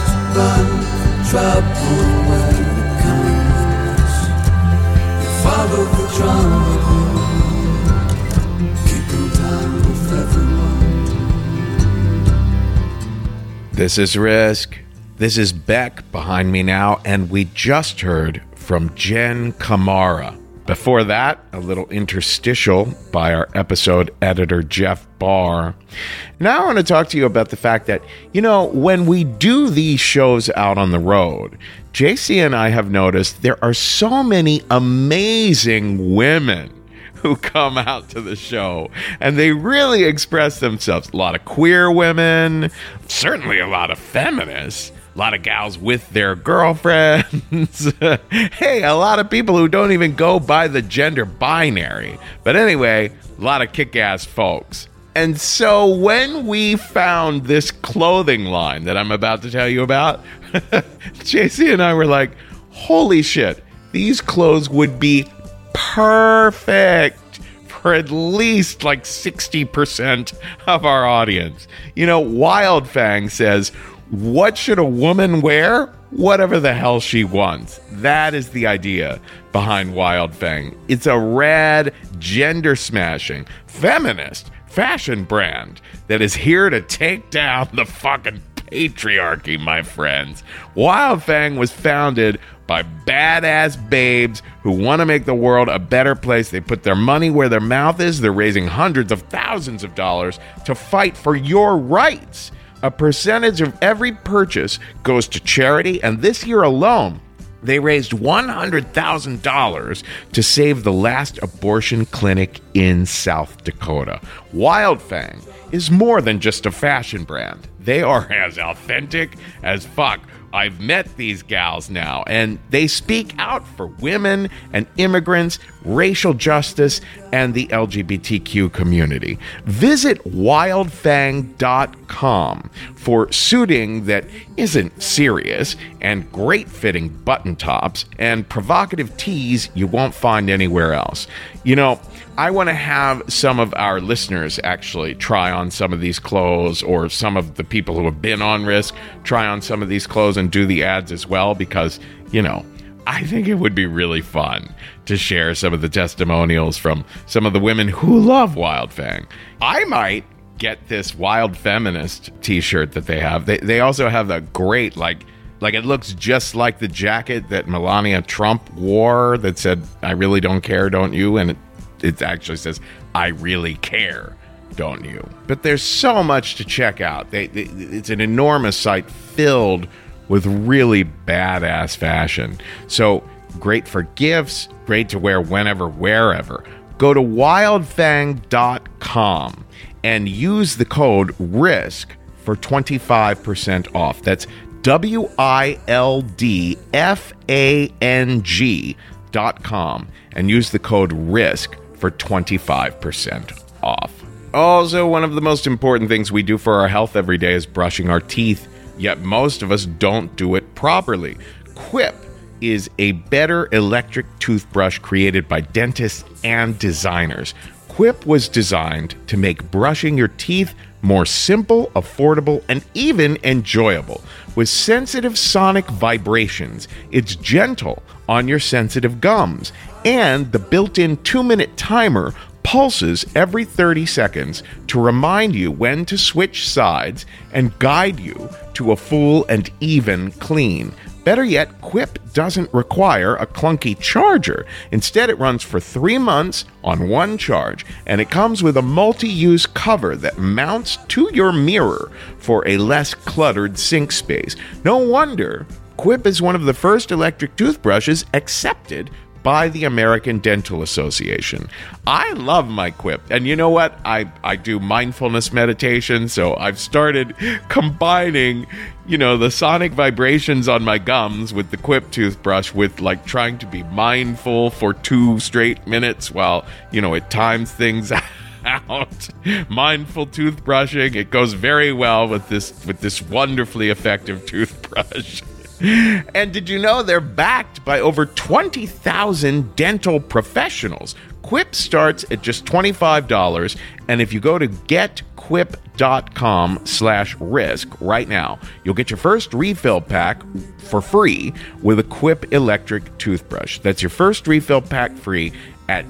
Trouble when it comes, your father of the drum, keeping time with everyone. This is Risk. This is Beck behind me now, and we just heard from Jen Kamara. Before that, a little interstitial by our episode editor, Jeff Barr. Now I want to talk to you about the fact that, when we do these shows out on the road, JC and I have noticed there are so many amazing women who come out to the show, and they really express themselves. A lot of queer women, certainly a lot of feminists, a lot of gals with their girlfriends. Hey, a lot of people who don't even go by the gender binary. But anyway, a lot of kick-ass folks. And so when we found this clothing line that I'm about to tell you about, JC and I were like, holy shit, these clothes would be perfect for at least like 60% of our audience. Wild Fang says, what should a woman wear? Whatever the hell she wants. That is the idea behind Wild Fang. It's a rad, gender-smashing, feminist fashion brand that is here to take down the fucking patriarchy, my friends. Wild Fang was founded by badass babes who want to make the world a better place. They put their money where their mouth is. They're raising hundreds of thousands of dollars to fight for your rights. A percentage of every purchase goes to charity, and this year alone, they raised $100,000 to save the last abortion clinic in South Dakota. Wild Fang is more than just a fashion brand. They are as authentic as fuck. I've met these gals now, and they speak out for women and immigrants, racial justice, and the LGBTQ community. Visit wildfang.com for suiting that isn't serious, and great-fitting button tops, and provocative tees you won't find anywhere else. I want to have some of our listeners actually try on some of these clothes, or some of the people who have been on Risk try on some of these clothes and do the ads as well, because, I think it would be really fun to share some of the testimonials from some of the women who love Wild Fang. I might get this Wild Feminist t-shirt that they have. They also have a great, like it looks just like the jacket that Melania Trump wore that said, "I really don't care, don't you?" And it actually says, "I really care, don't you?" But there's so much to check out. It's an enormous site filled with really badass fashion. So great for gifts, great to wear whenever, wherever. Go to wildfang.com and use the code RISK for 25% off. That's wildfang.com and use the code RISK for 25% off. Also, one of the most important things we do for our health every day is brushing our teeth, yet most of us don't do it properly. Quip is a better electric toothbrush created by dentists and designers. Quip was designed to make brushing your teeth more simple, affordable, and even enjoyable. With sensitive sonic vibrations, it's gentle on your sensitive gums, and the built-in 2-minute timer pulses every 30 seconds to remind you when to switch sides and guide you to a full and even clean. Better yet, Quip doesn't require a clunky charger. Instead, it runs for 3 months on one charge, and it comes with a multi-use cover that mounts to your mirror for a less cluttered sink space. No wonder Quip is one of the first electric toothbrushes accepted by the American Dental Association. I love my Quip. And you know what? I do mindfulness meditation, so I've started combining, the sonic vibrations on my gums with the Quip toothbrush with trying to be mindful for 2 straight minutes while, it times things out. Mindful toothbrushing, it goes very well with this wonderfully effective toothbrush. And did you know they're backed by over 20,000 dental professionals? Quip starts at just $25, and if you go to getquip.com, quip.com/risk right now. You'll get your first refill pack for free with a Quip electric toothbrush. That's your first refill pack free at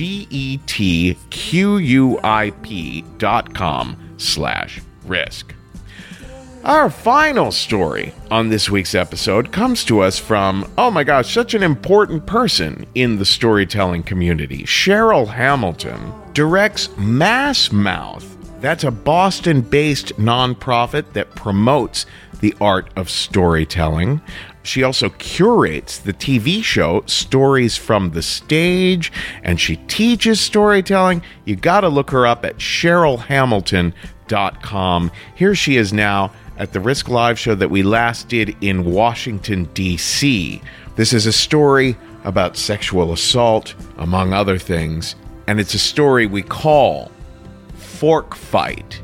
getquip.com/risk. Our final story on this week's episode comes to us from, oh my gosh, such an important person in the storytelling community. Cheryl Hamilton directs Mass Mouth. That's a Boston-based nonprofit that promotes the art of storytelling. She also curates the TV show Stories from the Stage, and she teaches storytelling. You got to look her up at CherylHamilton.com. Here she is now at the Risk Live show that we last did in Washington, D.C. This is a story about sexual assault, among other things, and it's a story we call Fork Fight.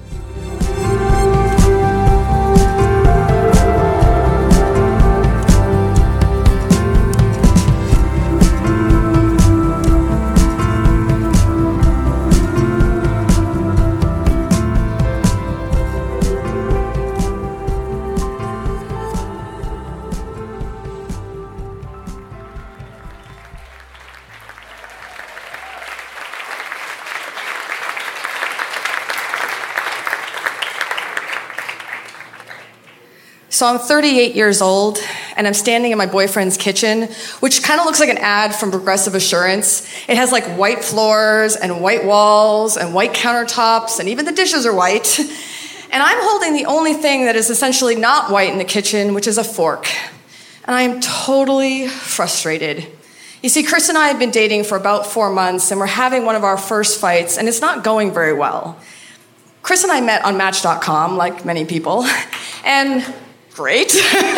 So I'm 38 years old, and I'm standing in my boyfriend's kitchen, which kind of looks like an ad from Progressive Assurance. It has like white floors and white walls and white countertops, and even the dishes are white. And I'm holding the only thing that is essentially not white in the kitchen, which is a fork. And I am totally frustrated. You see, Chris and I have been dating for about 4 months, and we're having one of our first fights, and it's not going very well. Chris and I met on Match.com, like many people, and great.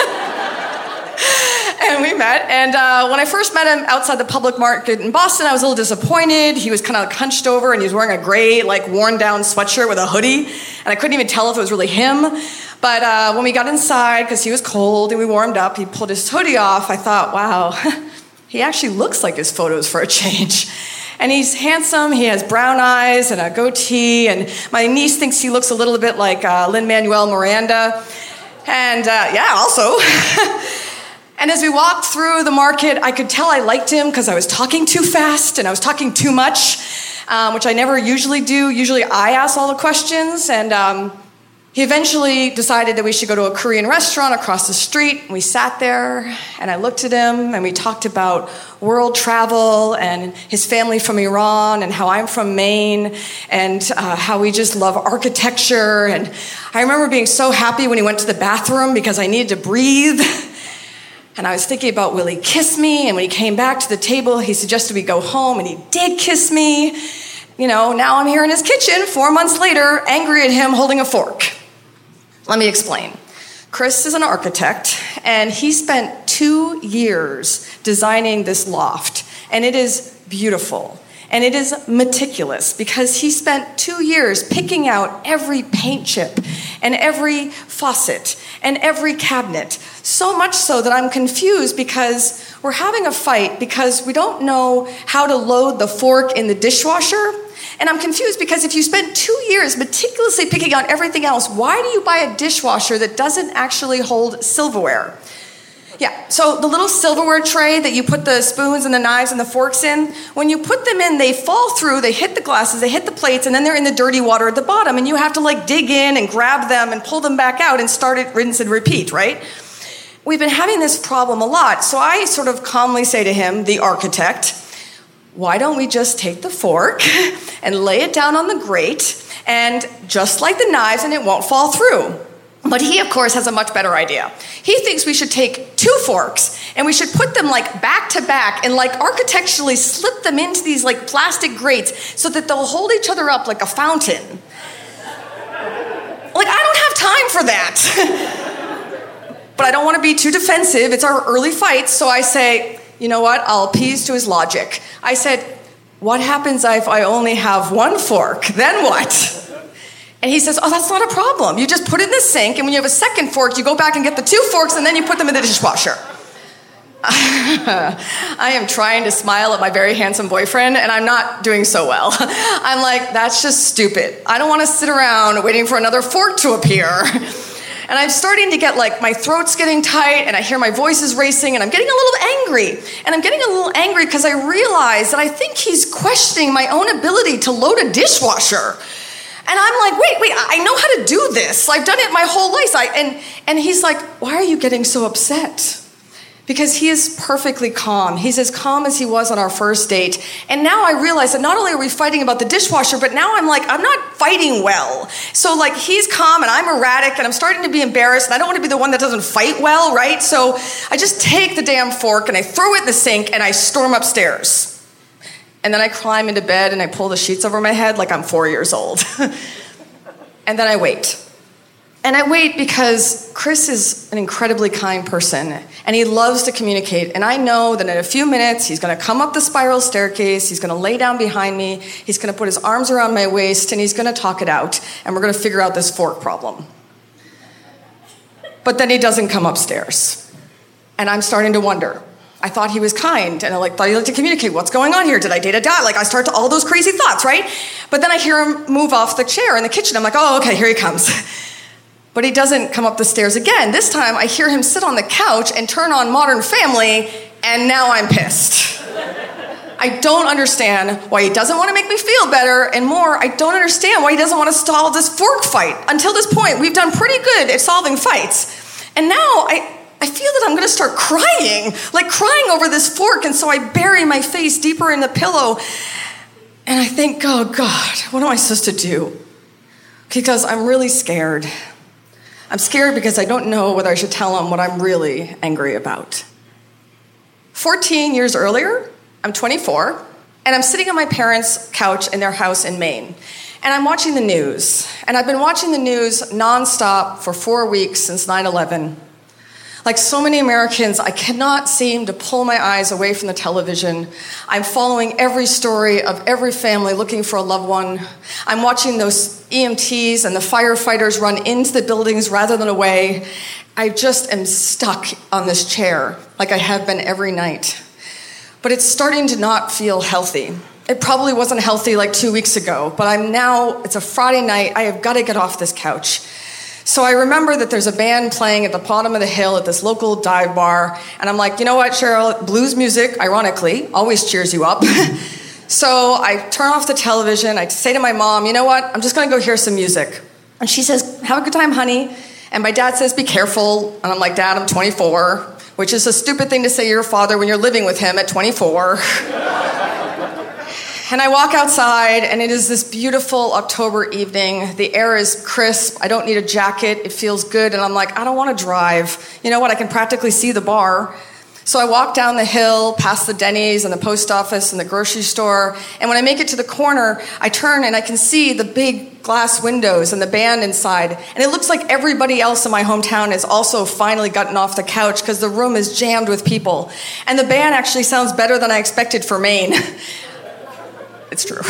And we met, and when I first met him outside the public market in Boston, I was a little disappointed. He was kind of hunched over, and he was wearing a gray, worn-down sweatshirt with a hoodie, and I couldn't even tell if it was really him. But when we got inside, because he was cold and we warmed up, he pulled his hoodie off. I thought, wow, he actually looks like his photos for a change. And he's handsome, he has brown eyes and a goatee, and my niece thinks he looks a little bit like Lin-Manuel Miranda. And also. And as we walked through the market, I could tell I liked him because I was talking too fast and I was talking too much, which I never usually do. Usually I ask all the questions, and he eventually decided that we should go to a Korean restaurant across the street. We sat there, and I looked at him, and we talked about world travel and his family from Iran and how I'm from Maine and how we just love architecture. And I remember being so happy when he went to the bathroom because I needed to breathe. And I was thinking about, will he kiss me? And when he came back to the table, he suggested we go home, and he did kiss me. You know, now I'm here in his kitchen 4 months later, angry at him holding a fork. Let me explain. Chris is an architect, and he spent 2 years designing this loft, and it is beautiful, and it is meticulous because he spent 2 years picking out every paint chip and every faucet and every cabinet, so much so that I'm confused because we're having a fight because we don't know how to load the fork in the dishwasher. And I'm confused because if you spend 2 years meticulously picking out everything else, why do you buy a dishwasher that doesn't actually hold silverware? Yeah, so the little silverware tray that you put the spoons and the knives and the forks in, when you put them in, they fall through, they hit the glasses, they hit the plates, and then they're in the dirty water at the bottom, and you have to dig in and grab them and pull them back out and start it, rinse and repeat, right? We've been having this problem a lot, so I sort of calmly say to him, the architect, why don't we just take the fork and lay it down on the grate, and just like the knives, and it won't fall through. But he, of course, has a much better idea. He thinks we should take 2 forks, and we should put them back to back, and architecturally slip them into these plastic grates so that they'll hold each other up like a fountain. I don't have time for that. But I don't want to be too defensive. It's our early fight, so I say, you know what? I'll appease to his logic. I said, what happens if I only have 1 fork? Then what? And he says, oh, that's not a problem. You just put it in the sink, and when you have a second fork, you go back and get the 2 forks, and then you put them in the dishwasher. I am trying to smile at my very handsome boyfriend, and I'm not doing so well. I'm like, that's just stupid. I don't want to sit around waiting for another fork to appear. And I'm starting to get like, my throat's getting tight, and I hear my voice is racing, and I'm getting a little angry. And I'm getting a little angry because I realize that I think he's questioning my own ability to load a dishwasher. And I'm like, wait, I know how to do this. I've done it my whole life. And he's like, why are you getting so upset? Because he is perfectly calm. He's as calm as he was on our first date. And now I realize that not only are we fighting about the dishwasher, but now I'm like, I'm not fighting well. So like, he's calm and I'm erratic and I'm starting to be embarrassed and I don't want to be the one that doesn't fight well, right? So I just take the damn fork and I throw it in the sink and I storm upstairs. And then I climb into bed and I pull the sheets over my head like I'm 4 years old. And then I wait. And I wait because Chris is an incredibly kind person and he loves to communicate. And I know that in a few minutes, he's going to come up the spiral staircase, he's going to lay down behind me, he's going to put his arms around my waist, and he's going to talk it out, and we're going to figure out this fork problem. But then he doesn't come upstairs. And I'm starting to wonder. I thought he was kind, and I thought he liked to communicate. What's going on here? Did I date a guy? Like, I start to all those crazy thoughts, right? But then I hear him move off the chair in the kitchen. I'm like, oh, okay, here he comes. But he doesn't come up the stairs again. This time, I hear him sit on the couch and turn on Modern Family, and now I'm pissed. I don't understand why he doesn't want to make me feel better, and more, I don't understand why he doesn't want to stall this fork fight. Until this point, we've done pretty good at solving fights. And now, I feel that I'm going to start crying, like crying over this fork, and so I bury my face deeper in the pillow, and I think, oh God, what am I supposed to do? Because I'm really scared. I'm scared because I don't know whether I should tell him what I'm really angry about. 14 years earlier, I'm 24, and I'm sitting on my parents' couch in their house in Maine. And I'm watching the news. And I've been watching the news nonstop for 4 weeks since 9/11. Like so many Americans, I cannot seem to pull my eyes away from the television. I'm following every story of every family looking for a loved one. I'm watching those EMTs and the firefighters run into the buildings rather than away. I just am stuck on this chair like I have been every night. But it's starting to not feel healthy. It probably wasn't healthy like 2 weeks ago, but it's a Friday night. I have got to get off this couch. So I remember that there's a band playing at the bottom of the hill at this local dive bar. And I'm like, you know what, Cheryl? Blues music, ironically, always cheers you up. So I turn off the television. I say to my mom, you know what? I'm just going to go hear some music. And she says, have a good time, honey. And my dad says, be careful. And I'm like, Dad, I'm 24, which is a stupid thing to say to your father when you're living with him at 24. And I walk outside, and it is this beautiful October evening. The air is crisp. I don't need a jacket. It feels good. And I'm like, I don't want to drive. You know what? I can practically see the bar. So I walk down the hill, past the Denny's and the post office and the grocery store. And when I make it to the corner, I turn and I can see the big glass windows and the band inside. And it looks like everybody else in my hometown has also finally gotten off the couch because the room is jammed with people. And the band actually sounds better than I expected for Maine. It's true.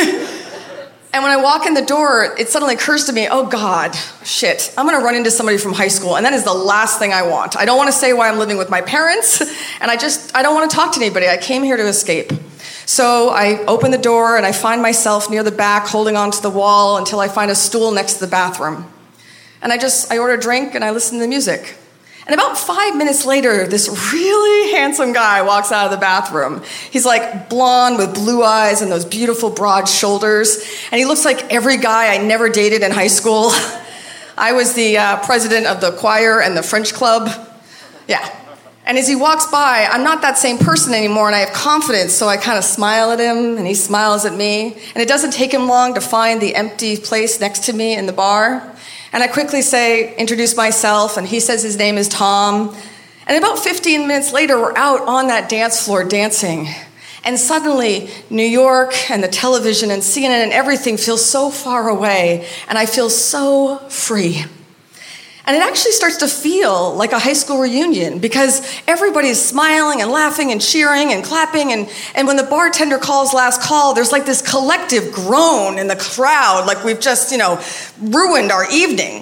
And when I walk in the door, it suddenly occurs to me, oh God, shit, I'm gonna run into somebody from high school, and that is the last thing I want. I don't wanna say why I'm living with my parents, and I don't wanna talk to anybody. I came here to escape. So I open the door, and I find myself near the back, holding onto the wall until I find a stool next to the bathroom. And I order a drink, and I listen to the music. And about 5 minutes later, this really handsome guy walks out of the bathroom. He's like blonde with blue eyes and those beautiful broad shoulders. And he looks like every guy I never dated in high school. I was the president of the choir and the French club. Yeah. And as he walks by, I'm not that same person anymore, and I have confidence, so I kind of smile at him, and he smiles at me. And it doesn't take him long to find the empty place next to me in the bar. And I quickly introduce myself, and he says his name is Tom. And about 15 minutes later, we're out on that dance floor dancing. And suddenly, New York and the television and CNN and everything feels so far away, and I feel so free. And it actually starts to feel like a high school reunion because everybody's smiling and laughing and cheering and clapping. And when the bartender calls last call, there's like this collective groan in the crowd, like we've just, ruined our evening.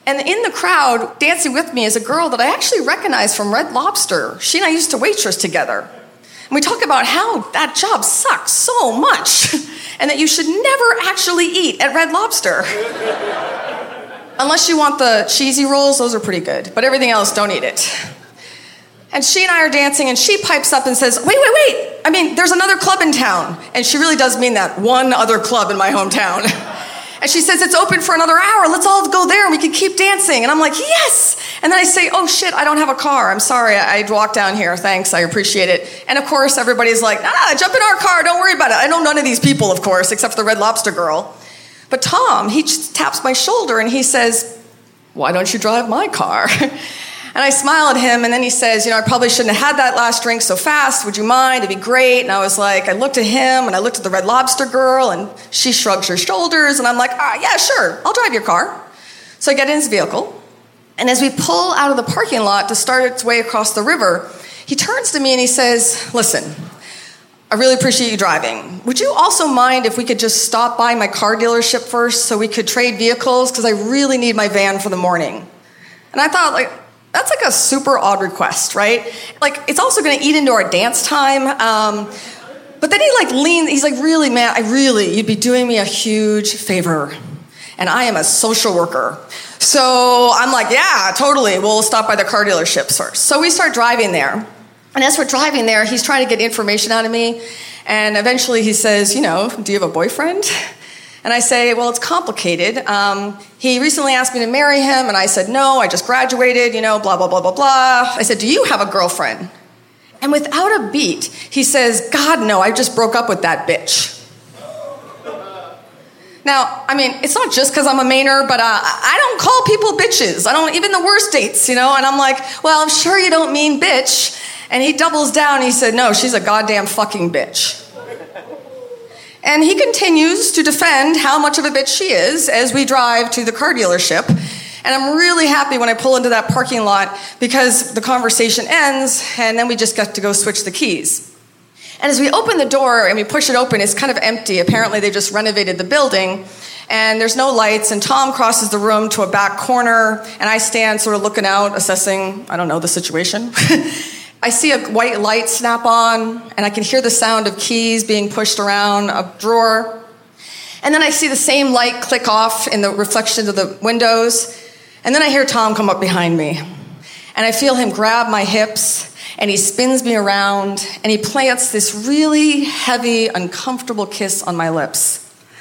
And in the crowd, dancing with me is a girl that I actually recognize from Red Lobster. She and I used to waitress together. And we talk about how that job sucks so much and that you should never actually eat at Red Lobster. Unless you want the cheesy rolls, those are pretty good. But everything else, don't eat it. And she and I are dancing, and she pipes up and says, wait. I mean, there's another club in town. And she really does mean that, one other club in my hometown. And she says, it's open for another hour. Let's all go there and we can keep dancing. And I'm like, yes. And then I say, oh shit, I don't have a car. I'm sorry, I'd walk down here. Thanks, I appreciate it. And of course, everybody's like, nah, jump in our car. Don't worry about it. I know none of these people, of course, except for the Red Lobster girl. But Tom, he just taps my shoulder and he says, why don't you drive my car? And I smile at him, and then he says, I probably shouldn't have had that last drink so fast. Would you mind? It'd be great. And I was like, I looked at him, and I looked at the Red Lobster girl, and she shrugs her shoulders, and I'm like, yeah, sure, I'll drive your car. So I get in his vehicle, and as we pull out of the parking lot to start its way across the river, he turns to me and he says, listen, I really appreciate you driving. Would you also mind if we could just stop by my car dealership first so we could trade vehicles? Because I really need my van for the morning. And I thought, that's like a super odd request, right? It's also going to eat into our dance time. But then he leaned, he's like, really, man, you'd be doing me a huge favor. And I am a social worker. So I'm like, yeah, totally. We'll stop by the car dealerships first. So we start driving there. And as we're driving there, he's trying to get information out of me. And eventually he says, do you have a boyfriend? And I say, well, it's complicated. He recently asked me to marry him, and I said, no, I just graduated, blah, blah, blah, blah, blah. I said, do you have a girlfriend? And without a beat, he says, God, no, I just broke up with that bitch. Now, it's not just because I'm a Mainer, but I don't call people bitches. I don't, even the worst dates, And I'm like, well, I'm sure you don't mean bitch. And he doubles down, and he said, no, she's a goddamn fucking bitch. And he continues to defend how much of a bitch she is as we drive to the car dealership. And I'm really happy when I pull into that parking lot because the conversation ends and then we just get to go switch the keys. And as we open the door and we push it open, it's kind of empty. Apparently they just renovated the building and there's no lights. And Tom crosses the room to a back corner and I stand sort of looking out, assessing, the situation. I see a white light snap on, and I can hear the sound of keys being pushed around a drawer. And then I see the same light click off in the reflections of the windows. And then I hear Tom come up behind me. And I feel him grab my hips, and he spins me around, and he plants this really heavy, uncomfortable kiss on my lips.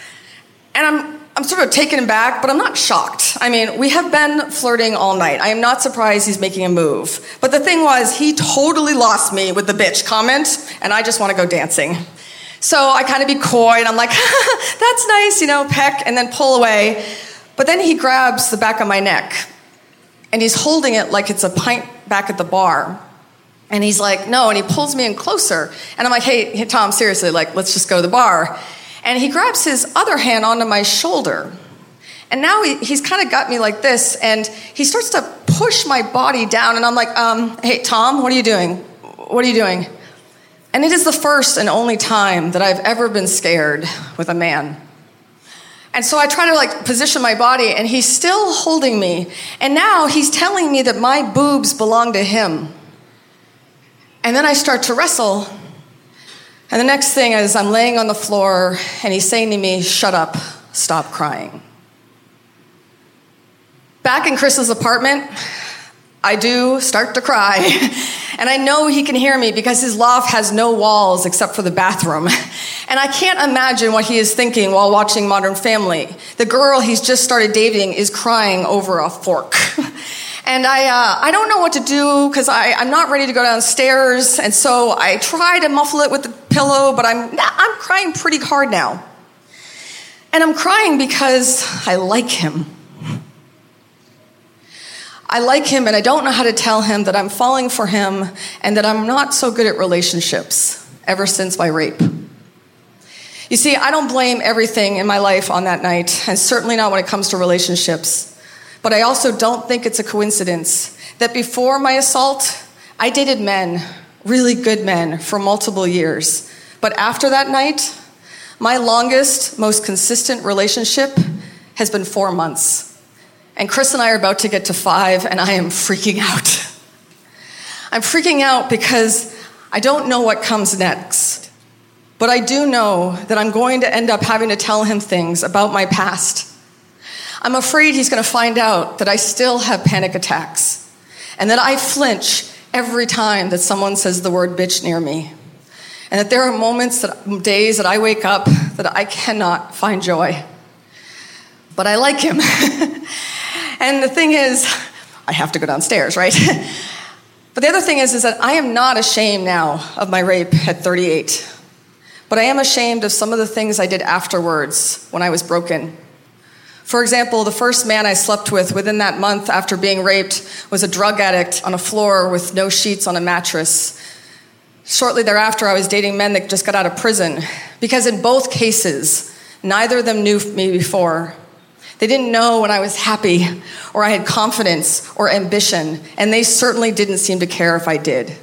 And I'm sort of taken aback, but I'm not shocked. We have been flirting all night. I am not surprised he's making a move. But the thing was, he totally lost me with the bitch comment, and I just want to go dancing. So I kind of be coy, and I'm like, that's nice, peck, and then pull away. But then he grabs the back of my neck, and he's holding it like it's a pint back at the bar. And he's like, no, and he pulls me in closer. And I'm like, hey Tom, seriously, let's just go to the bar. And he grabs his other hand onto my shoulder. And now he's kind of got me like this, and he starts to push my body down, and I'm like, hey, Tom, what are you doing? What are you doing? And it is the first and only time that I've ever been scared with a man. And so I try to position my body, and he's still holding me. And now he's telling me that my boobs belong to him. And then I start to wrestle. And the next thing is I'm laying on the floor and he's saying to me, shut up, stop crying. Back in Chris's apartment, I do start to cry. And I know he can hear me because his loft has no walls except for the bathroom. And I can't imagine what he is thinking while watching Modern Family. The girl he's just started dating is crying over a fork. And I don't know what to do because I'm not ready to go downstairs. And so I try to muffle it with the pillow, but I'm crying pretty hard now. And I'm crying because I like him. I like him, and I don't know how to tell him that I'm falling for him and that I'm not so good at relationships ever since my rape. You see, I don't blame everything in my life on that night, and certainly not when it comes to relationships. But I also don't think it's a coincidence that before my assault, I dated men, really good men, for multiple years. But after that night, my longest, most consistent relationship has been 4 months. And Chris and I are about to get to 5, and I am freaking out. I'm freaking out because I don't know what comes next. But I do know that I'm going to end up having to tell him things about my past. I'm afraid he's going to find out that I still have panic attacks and that I flinch every time that someone says the word bitch near me. And that there are days that I wake up that I cannot find joy. But I like him. And the thing is, I have to go downstairs, right? But the other thing is that I am not ashamed now of my rape at 38. But I am ashamed of some of the things I did afterwards when I was broken. For example, the first man I slept with within that month after being raped was a drug addict on a floor with no sheets on a mattress. Shortly thereafter, I was dating men that just got out of prison. Because in both cases, neither of them knew me before. They didn't know when I was happy, or I had confidence or ambition, and they certainly didn't seem to care if I did.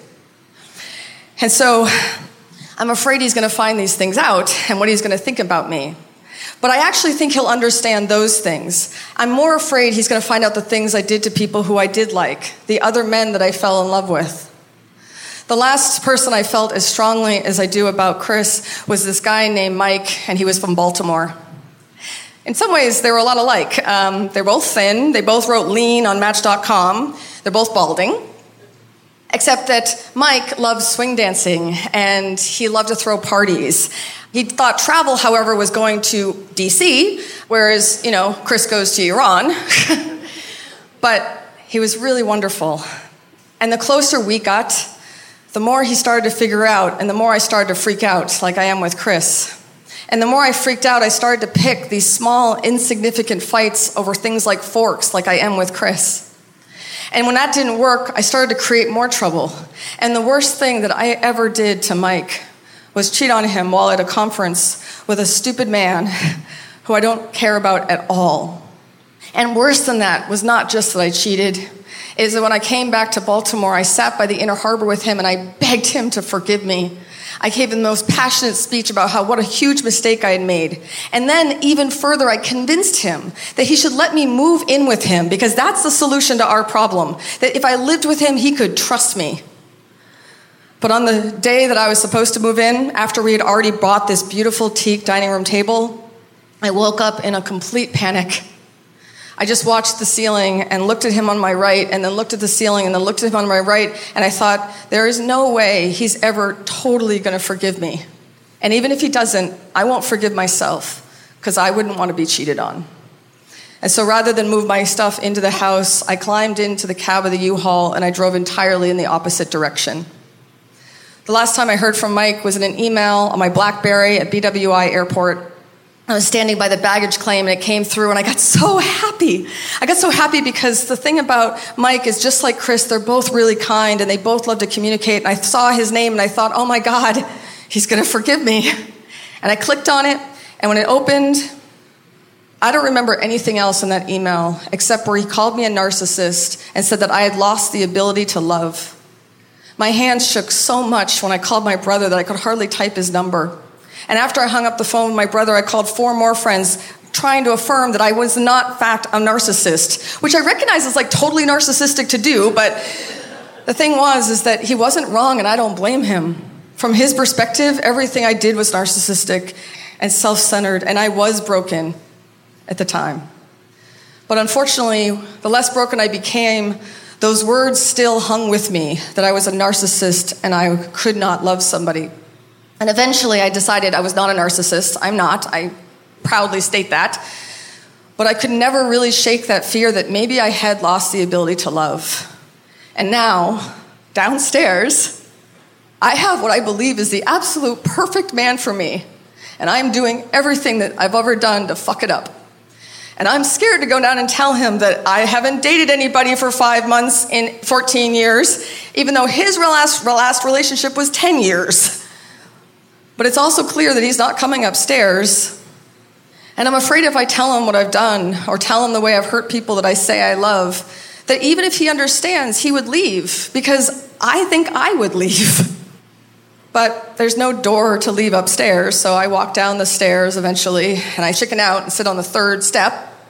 And so, I'm afraid he's going to find these things out and what he's going to think about me. But I actually think he'll understand those things. I'm more afraid he's going to find out the things I did to people who I did like, the other men that I fell in love with. The last person I felt as strongly as I do about Chris was this guy named Mike, and he was from Baltimore. In some ways, they were a lot alike. They're both thin. They both wrote lean on Match.com. They're both balding. Except that Mike loved swing dancing, and he loved to throw parties. He thought travel, however, was going to D.C., whereas, Chris goes to Iran. But he was really wonderful. And the closer we got, the more he started to figure out, and the more I started to freak out, like I am with Chris. And the more I freaked out, I started to pick these small, insignificant fights over things like forks, like I am with Chris. And when that didn't work, I started to create more trouble. And the worst thing that I ever did to Mike was cheat on him while at a conference with a stupid man who I don't care about at all. And worse than that was not just that I cheated, is that when I came back to Baltimore, I sat by the Inner Harbor with him and I begged him to forgive me. I gave him the most passionate speech about what a huge mistake I had made. And then, even further, I convinced him that he should let me move in with him because that's the solution to our problem. That if I lived with him, he could trust me. But on the day that I was supposed to move in, after we had already bought this beautiful teak dining room table, I woke up in a complete panic. I just watched the ceiling and looked at him on my right, and then looked at the ceiling and then looked at him on my right, and I thought, there is no way he's ever totally going to forgive me. And even if he doesn't, I won't forgive myself, because I wouldn't want to be cheated on. And so rather than move my stuff into the house, I climbed into the cab of the U-Haul, and I drove entirely in the opposite direction. The last time I heard from Mike was in an email on my BlackBerry at BWI Airport. I was standing by the baggage claim, and it came through, and I got so happy. I got so happy because the thing about Mike is just like Chris, they're both really kind, and they both love to communicate. And I saw his name, and I thought, oh my God, he's going to forgive me. And I clicked on it, and when it opened, I don't remember anything else in that email except where he called me a narcissist and said that I had lost the ability to love. My hands shook so much when I called my brother that I could hardly type his number. And after I hung up the phone with my brother, I called 4 more friends trying to affirm that I was not, in fact, a narcissist, which I recognize is like totally narcissistic to do, but the thing is that he wasn't wrong, and I don't blame him. From his perspective, everything I did was narcissistic and self-centered, and I was broken at the time. But unfortunately, the less broken I became, those words still hung with me, that I was a narcissist and I could not love somebody. And eventually I decided I was not a narcissist. I'm not. I proudly state that. But I could never really shake that fear that maybe I had lost the ability to love. And now, downstairs, I have what I believe is the absolute perfect man for me. And I'm doing everything that I've ever done to fuck it up. And I'm scared to go down and tell him that I haven't dated anybody for 5 months in 14 years, even though his last relationship was 10 years. But it's also clear that he's not coming upstairs. And I'm afraid if I tell him what I've done, or tell him the way I've hurt people that I say I love, that even if he understands, he would leave, because I think I would leave. But there's no door to leave upstairs, so I walk down the stairs eventually, and I chicken out and sit on the 3rd step.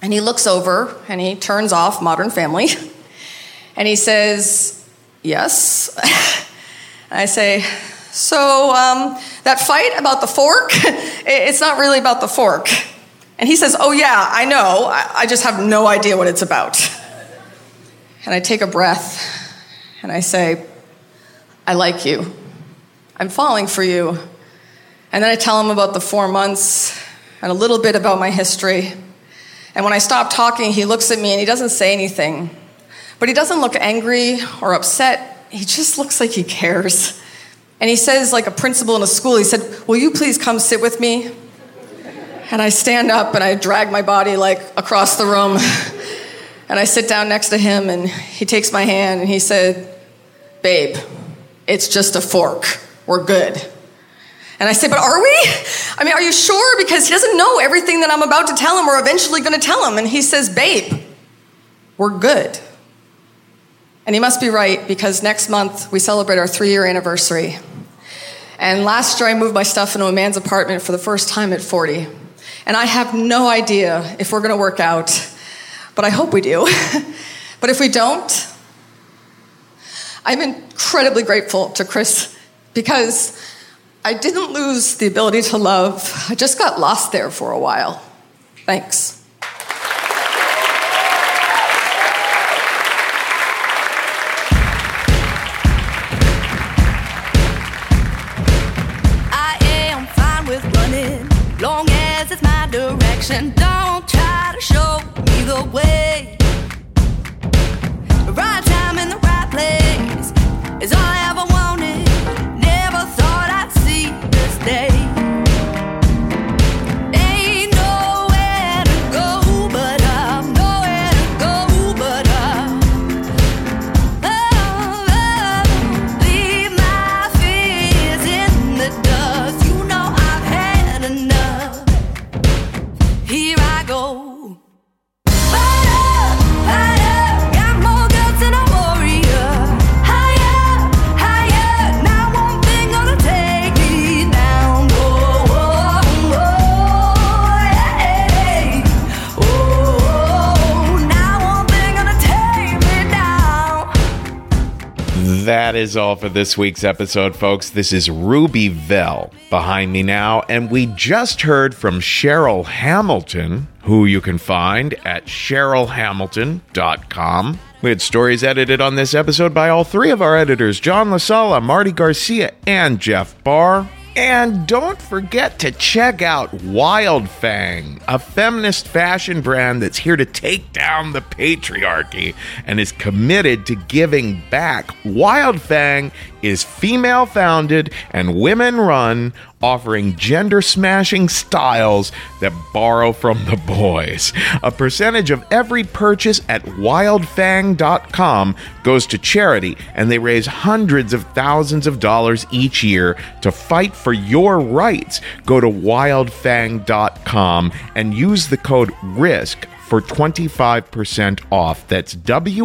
And he looks over and he turns off Modern Family. And he says, yes. And I say, so that fight about the fork, it's not really about the fork. And he says, oh yeah, I know. I just have no idea what it's about. And I take a breath and I say, I like you. I'm falling for you. And then I tell him about the 4 months and a little bit about my history. And when I stop talking, he looks at me and he doesn't say anything. But he doesn't look angry or upset. He just looks like he cares. And he says, like a principal in a school, he said, will you please come sit with me? And I stand up and I drag my body like across the room. And I sit down next to him and he takes my hand and he said, babe, it's just a fork. We're good. And I say, but are we? I mean, are you sure? Because he doesn't know everything that I'm about to tell him or eventually going to tell him. And he says, babe, we're good. And he must be right, because next month we celebrate our 3-year anniversary. And last year I moved my stuff into a man's apartment for the first time at 40. And I have no idea if we're going to work out, but I hope we do. But if we don't, I'm incredibly grateful to Chris, because I didn't lose the ability to love. I just got lost there for a while. Thanks. I am fine with running, long as it's my direction. Don't try to show me the way. Right time in the right place is all I ever wanted. Never thought I'd see this day. Ain't nowhere to go, but I'm nowhere to go, but leave my fears in the dust. You know I've had enough. Here I go. That is all for this week's episode, folks. This is Ruby Vell behind me now, and we just heard from Cheryl Hamilton, who you can find at CherylHamilton.com. We had stories edited on this episode by all 3 of our editors, John LaSala, Marty Garcia, and Jeff Barr. And don't forget to check out Wildfang, a feminist fashion brand that's here to take down the patriarchy and is committed to giving back. Wildfang is female-founded and women-run, offering gender-smashing styles that borrow from the boys. A percentage of every purchase at wildfang.com goes to charity, and they raise hundreds of thousands of dollars each year to fight for your rights. Go to wildfang.com and use the code RISK for 25% off. That's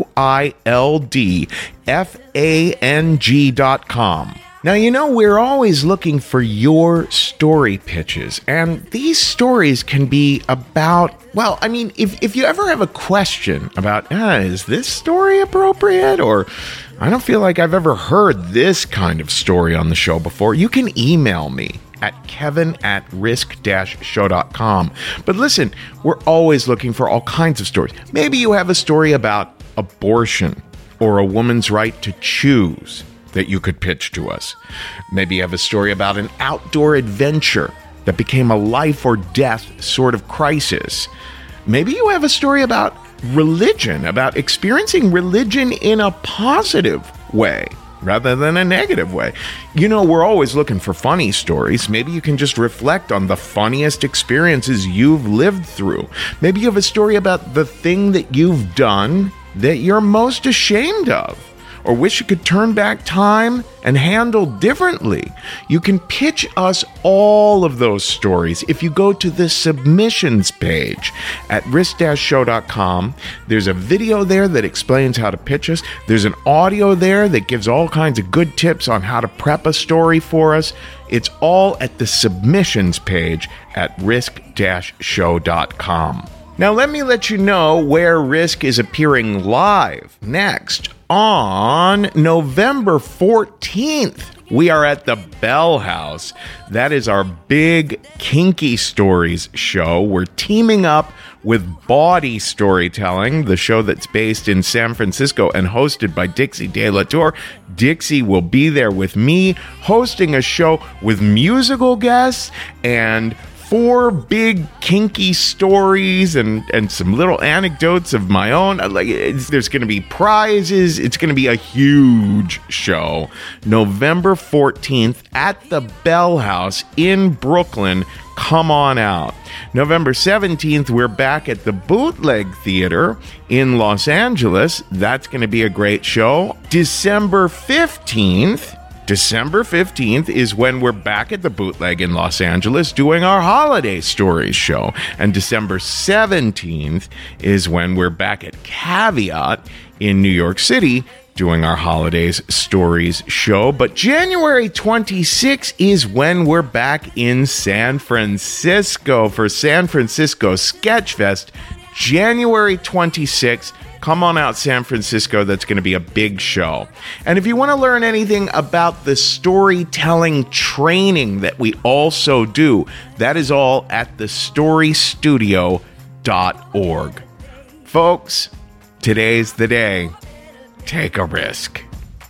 WILDFANG.com. Now, you know, we're always looking for your story pitches, and these stories can be about, well, I mean, if you ever have a question about, is this story appropriate, or I don't feel like I've ever heard this kind of story on the show before, you can email me at kevin@risk-show.com. But listen, we're always looking for all kinds of stories. Maybe you have a story about abortion or a woman's right to choose that you could pitch to us. Maybe you have a story about an outdoor adventure that became a life or death sort of crisis. Maybe you have a story about religion, about experiencing religion in a positive way rather than a negative way. You know, we're always looking for funny stories. Maybe you can just reflect on the funniest experiences you've lived through. Maybe you have a story about the thing that you've done that you're most ashamed of, or wish you could turn back time and handle differently. You can pitch us all of those stories if you go to the submissions page at risk-show.com. There's a video there that explains how to pitch us. There's an audio there that gives all kinds of good tips on how to prep a story for us. It's all at the submissions page at risk-show.com. Now, let me let you know where Risk is appearing live next. On November 14th, we are at the Bell House. That is our big Kinky Stories show. We're teaming up with Bawdy Storytelling, the show that's based in San Francisco and hosted by Dixie De La Tour. Dixie will be there with me, hosting a show with musical guests and 4 big kinky stories and some little anecdotes of my own. There's going to be prizes. It's going to be a huge show. November 14th at the Bell House in Brooklyn. Come on out. November 17th, we're back at the Bootleg Theater in Los Angeles. That's going to be a great show. December 15th is when we're back at the Bootleg in Los Angeles doing our Holiday Stories show. And December 17th is when we're back at Caveat in New York City doing our Holidays Stories show. But January 26th is when we're back in San Francisco for San Francisco Sketchfest. January 26th. Come on out, San Francisco. That's going to be a big show. And if you want to learn anything about the storytelling training that we also do, that is all at thestorystudio.org. Folks, today's the day. Take a risk.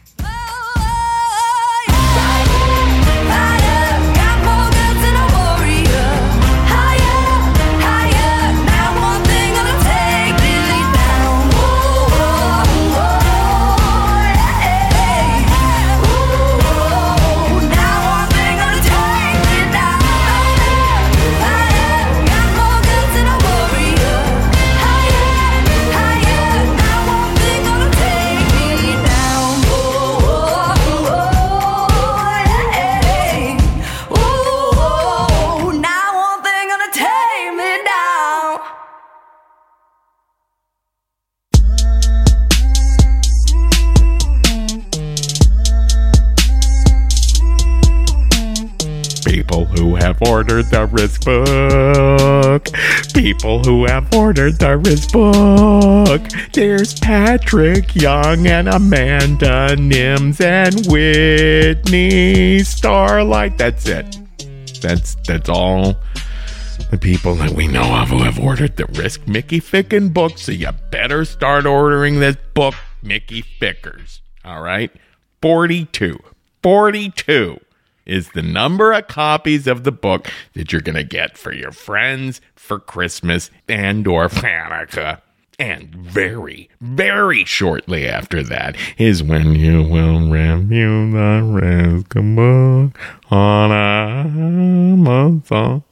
People who have ordered the Risk book. People who have ordered the Risk book. There's Patrick Young and Amanda Nims and Whitney Starlight. That's it. That's all the people that we know of who have ordered the Risk Mickey Ficken book. So you better start ordering this book, Mickey Fickers. All right? 42 is the number of copies of the book that you're going to get for your friends for Christmas and or Hanukkah. And very, very shortly after that is when you will review the Risk book on Amazon.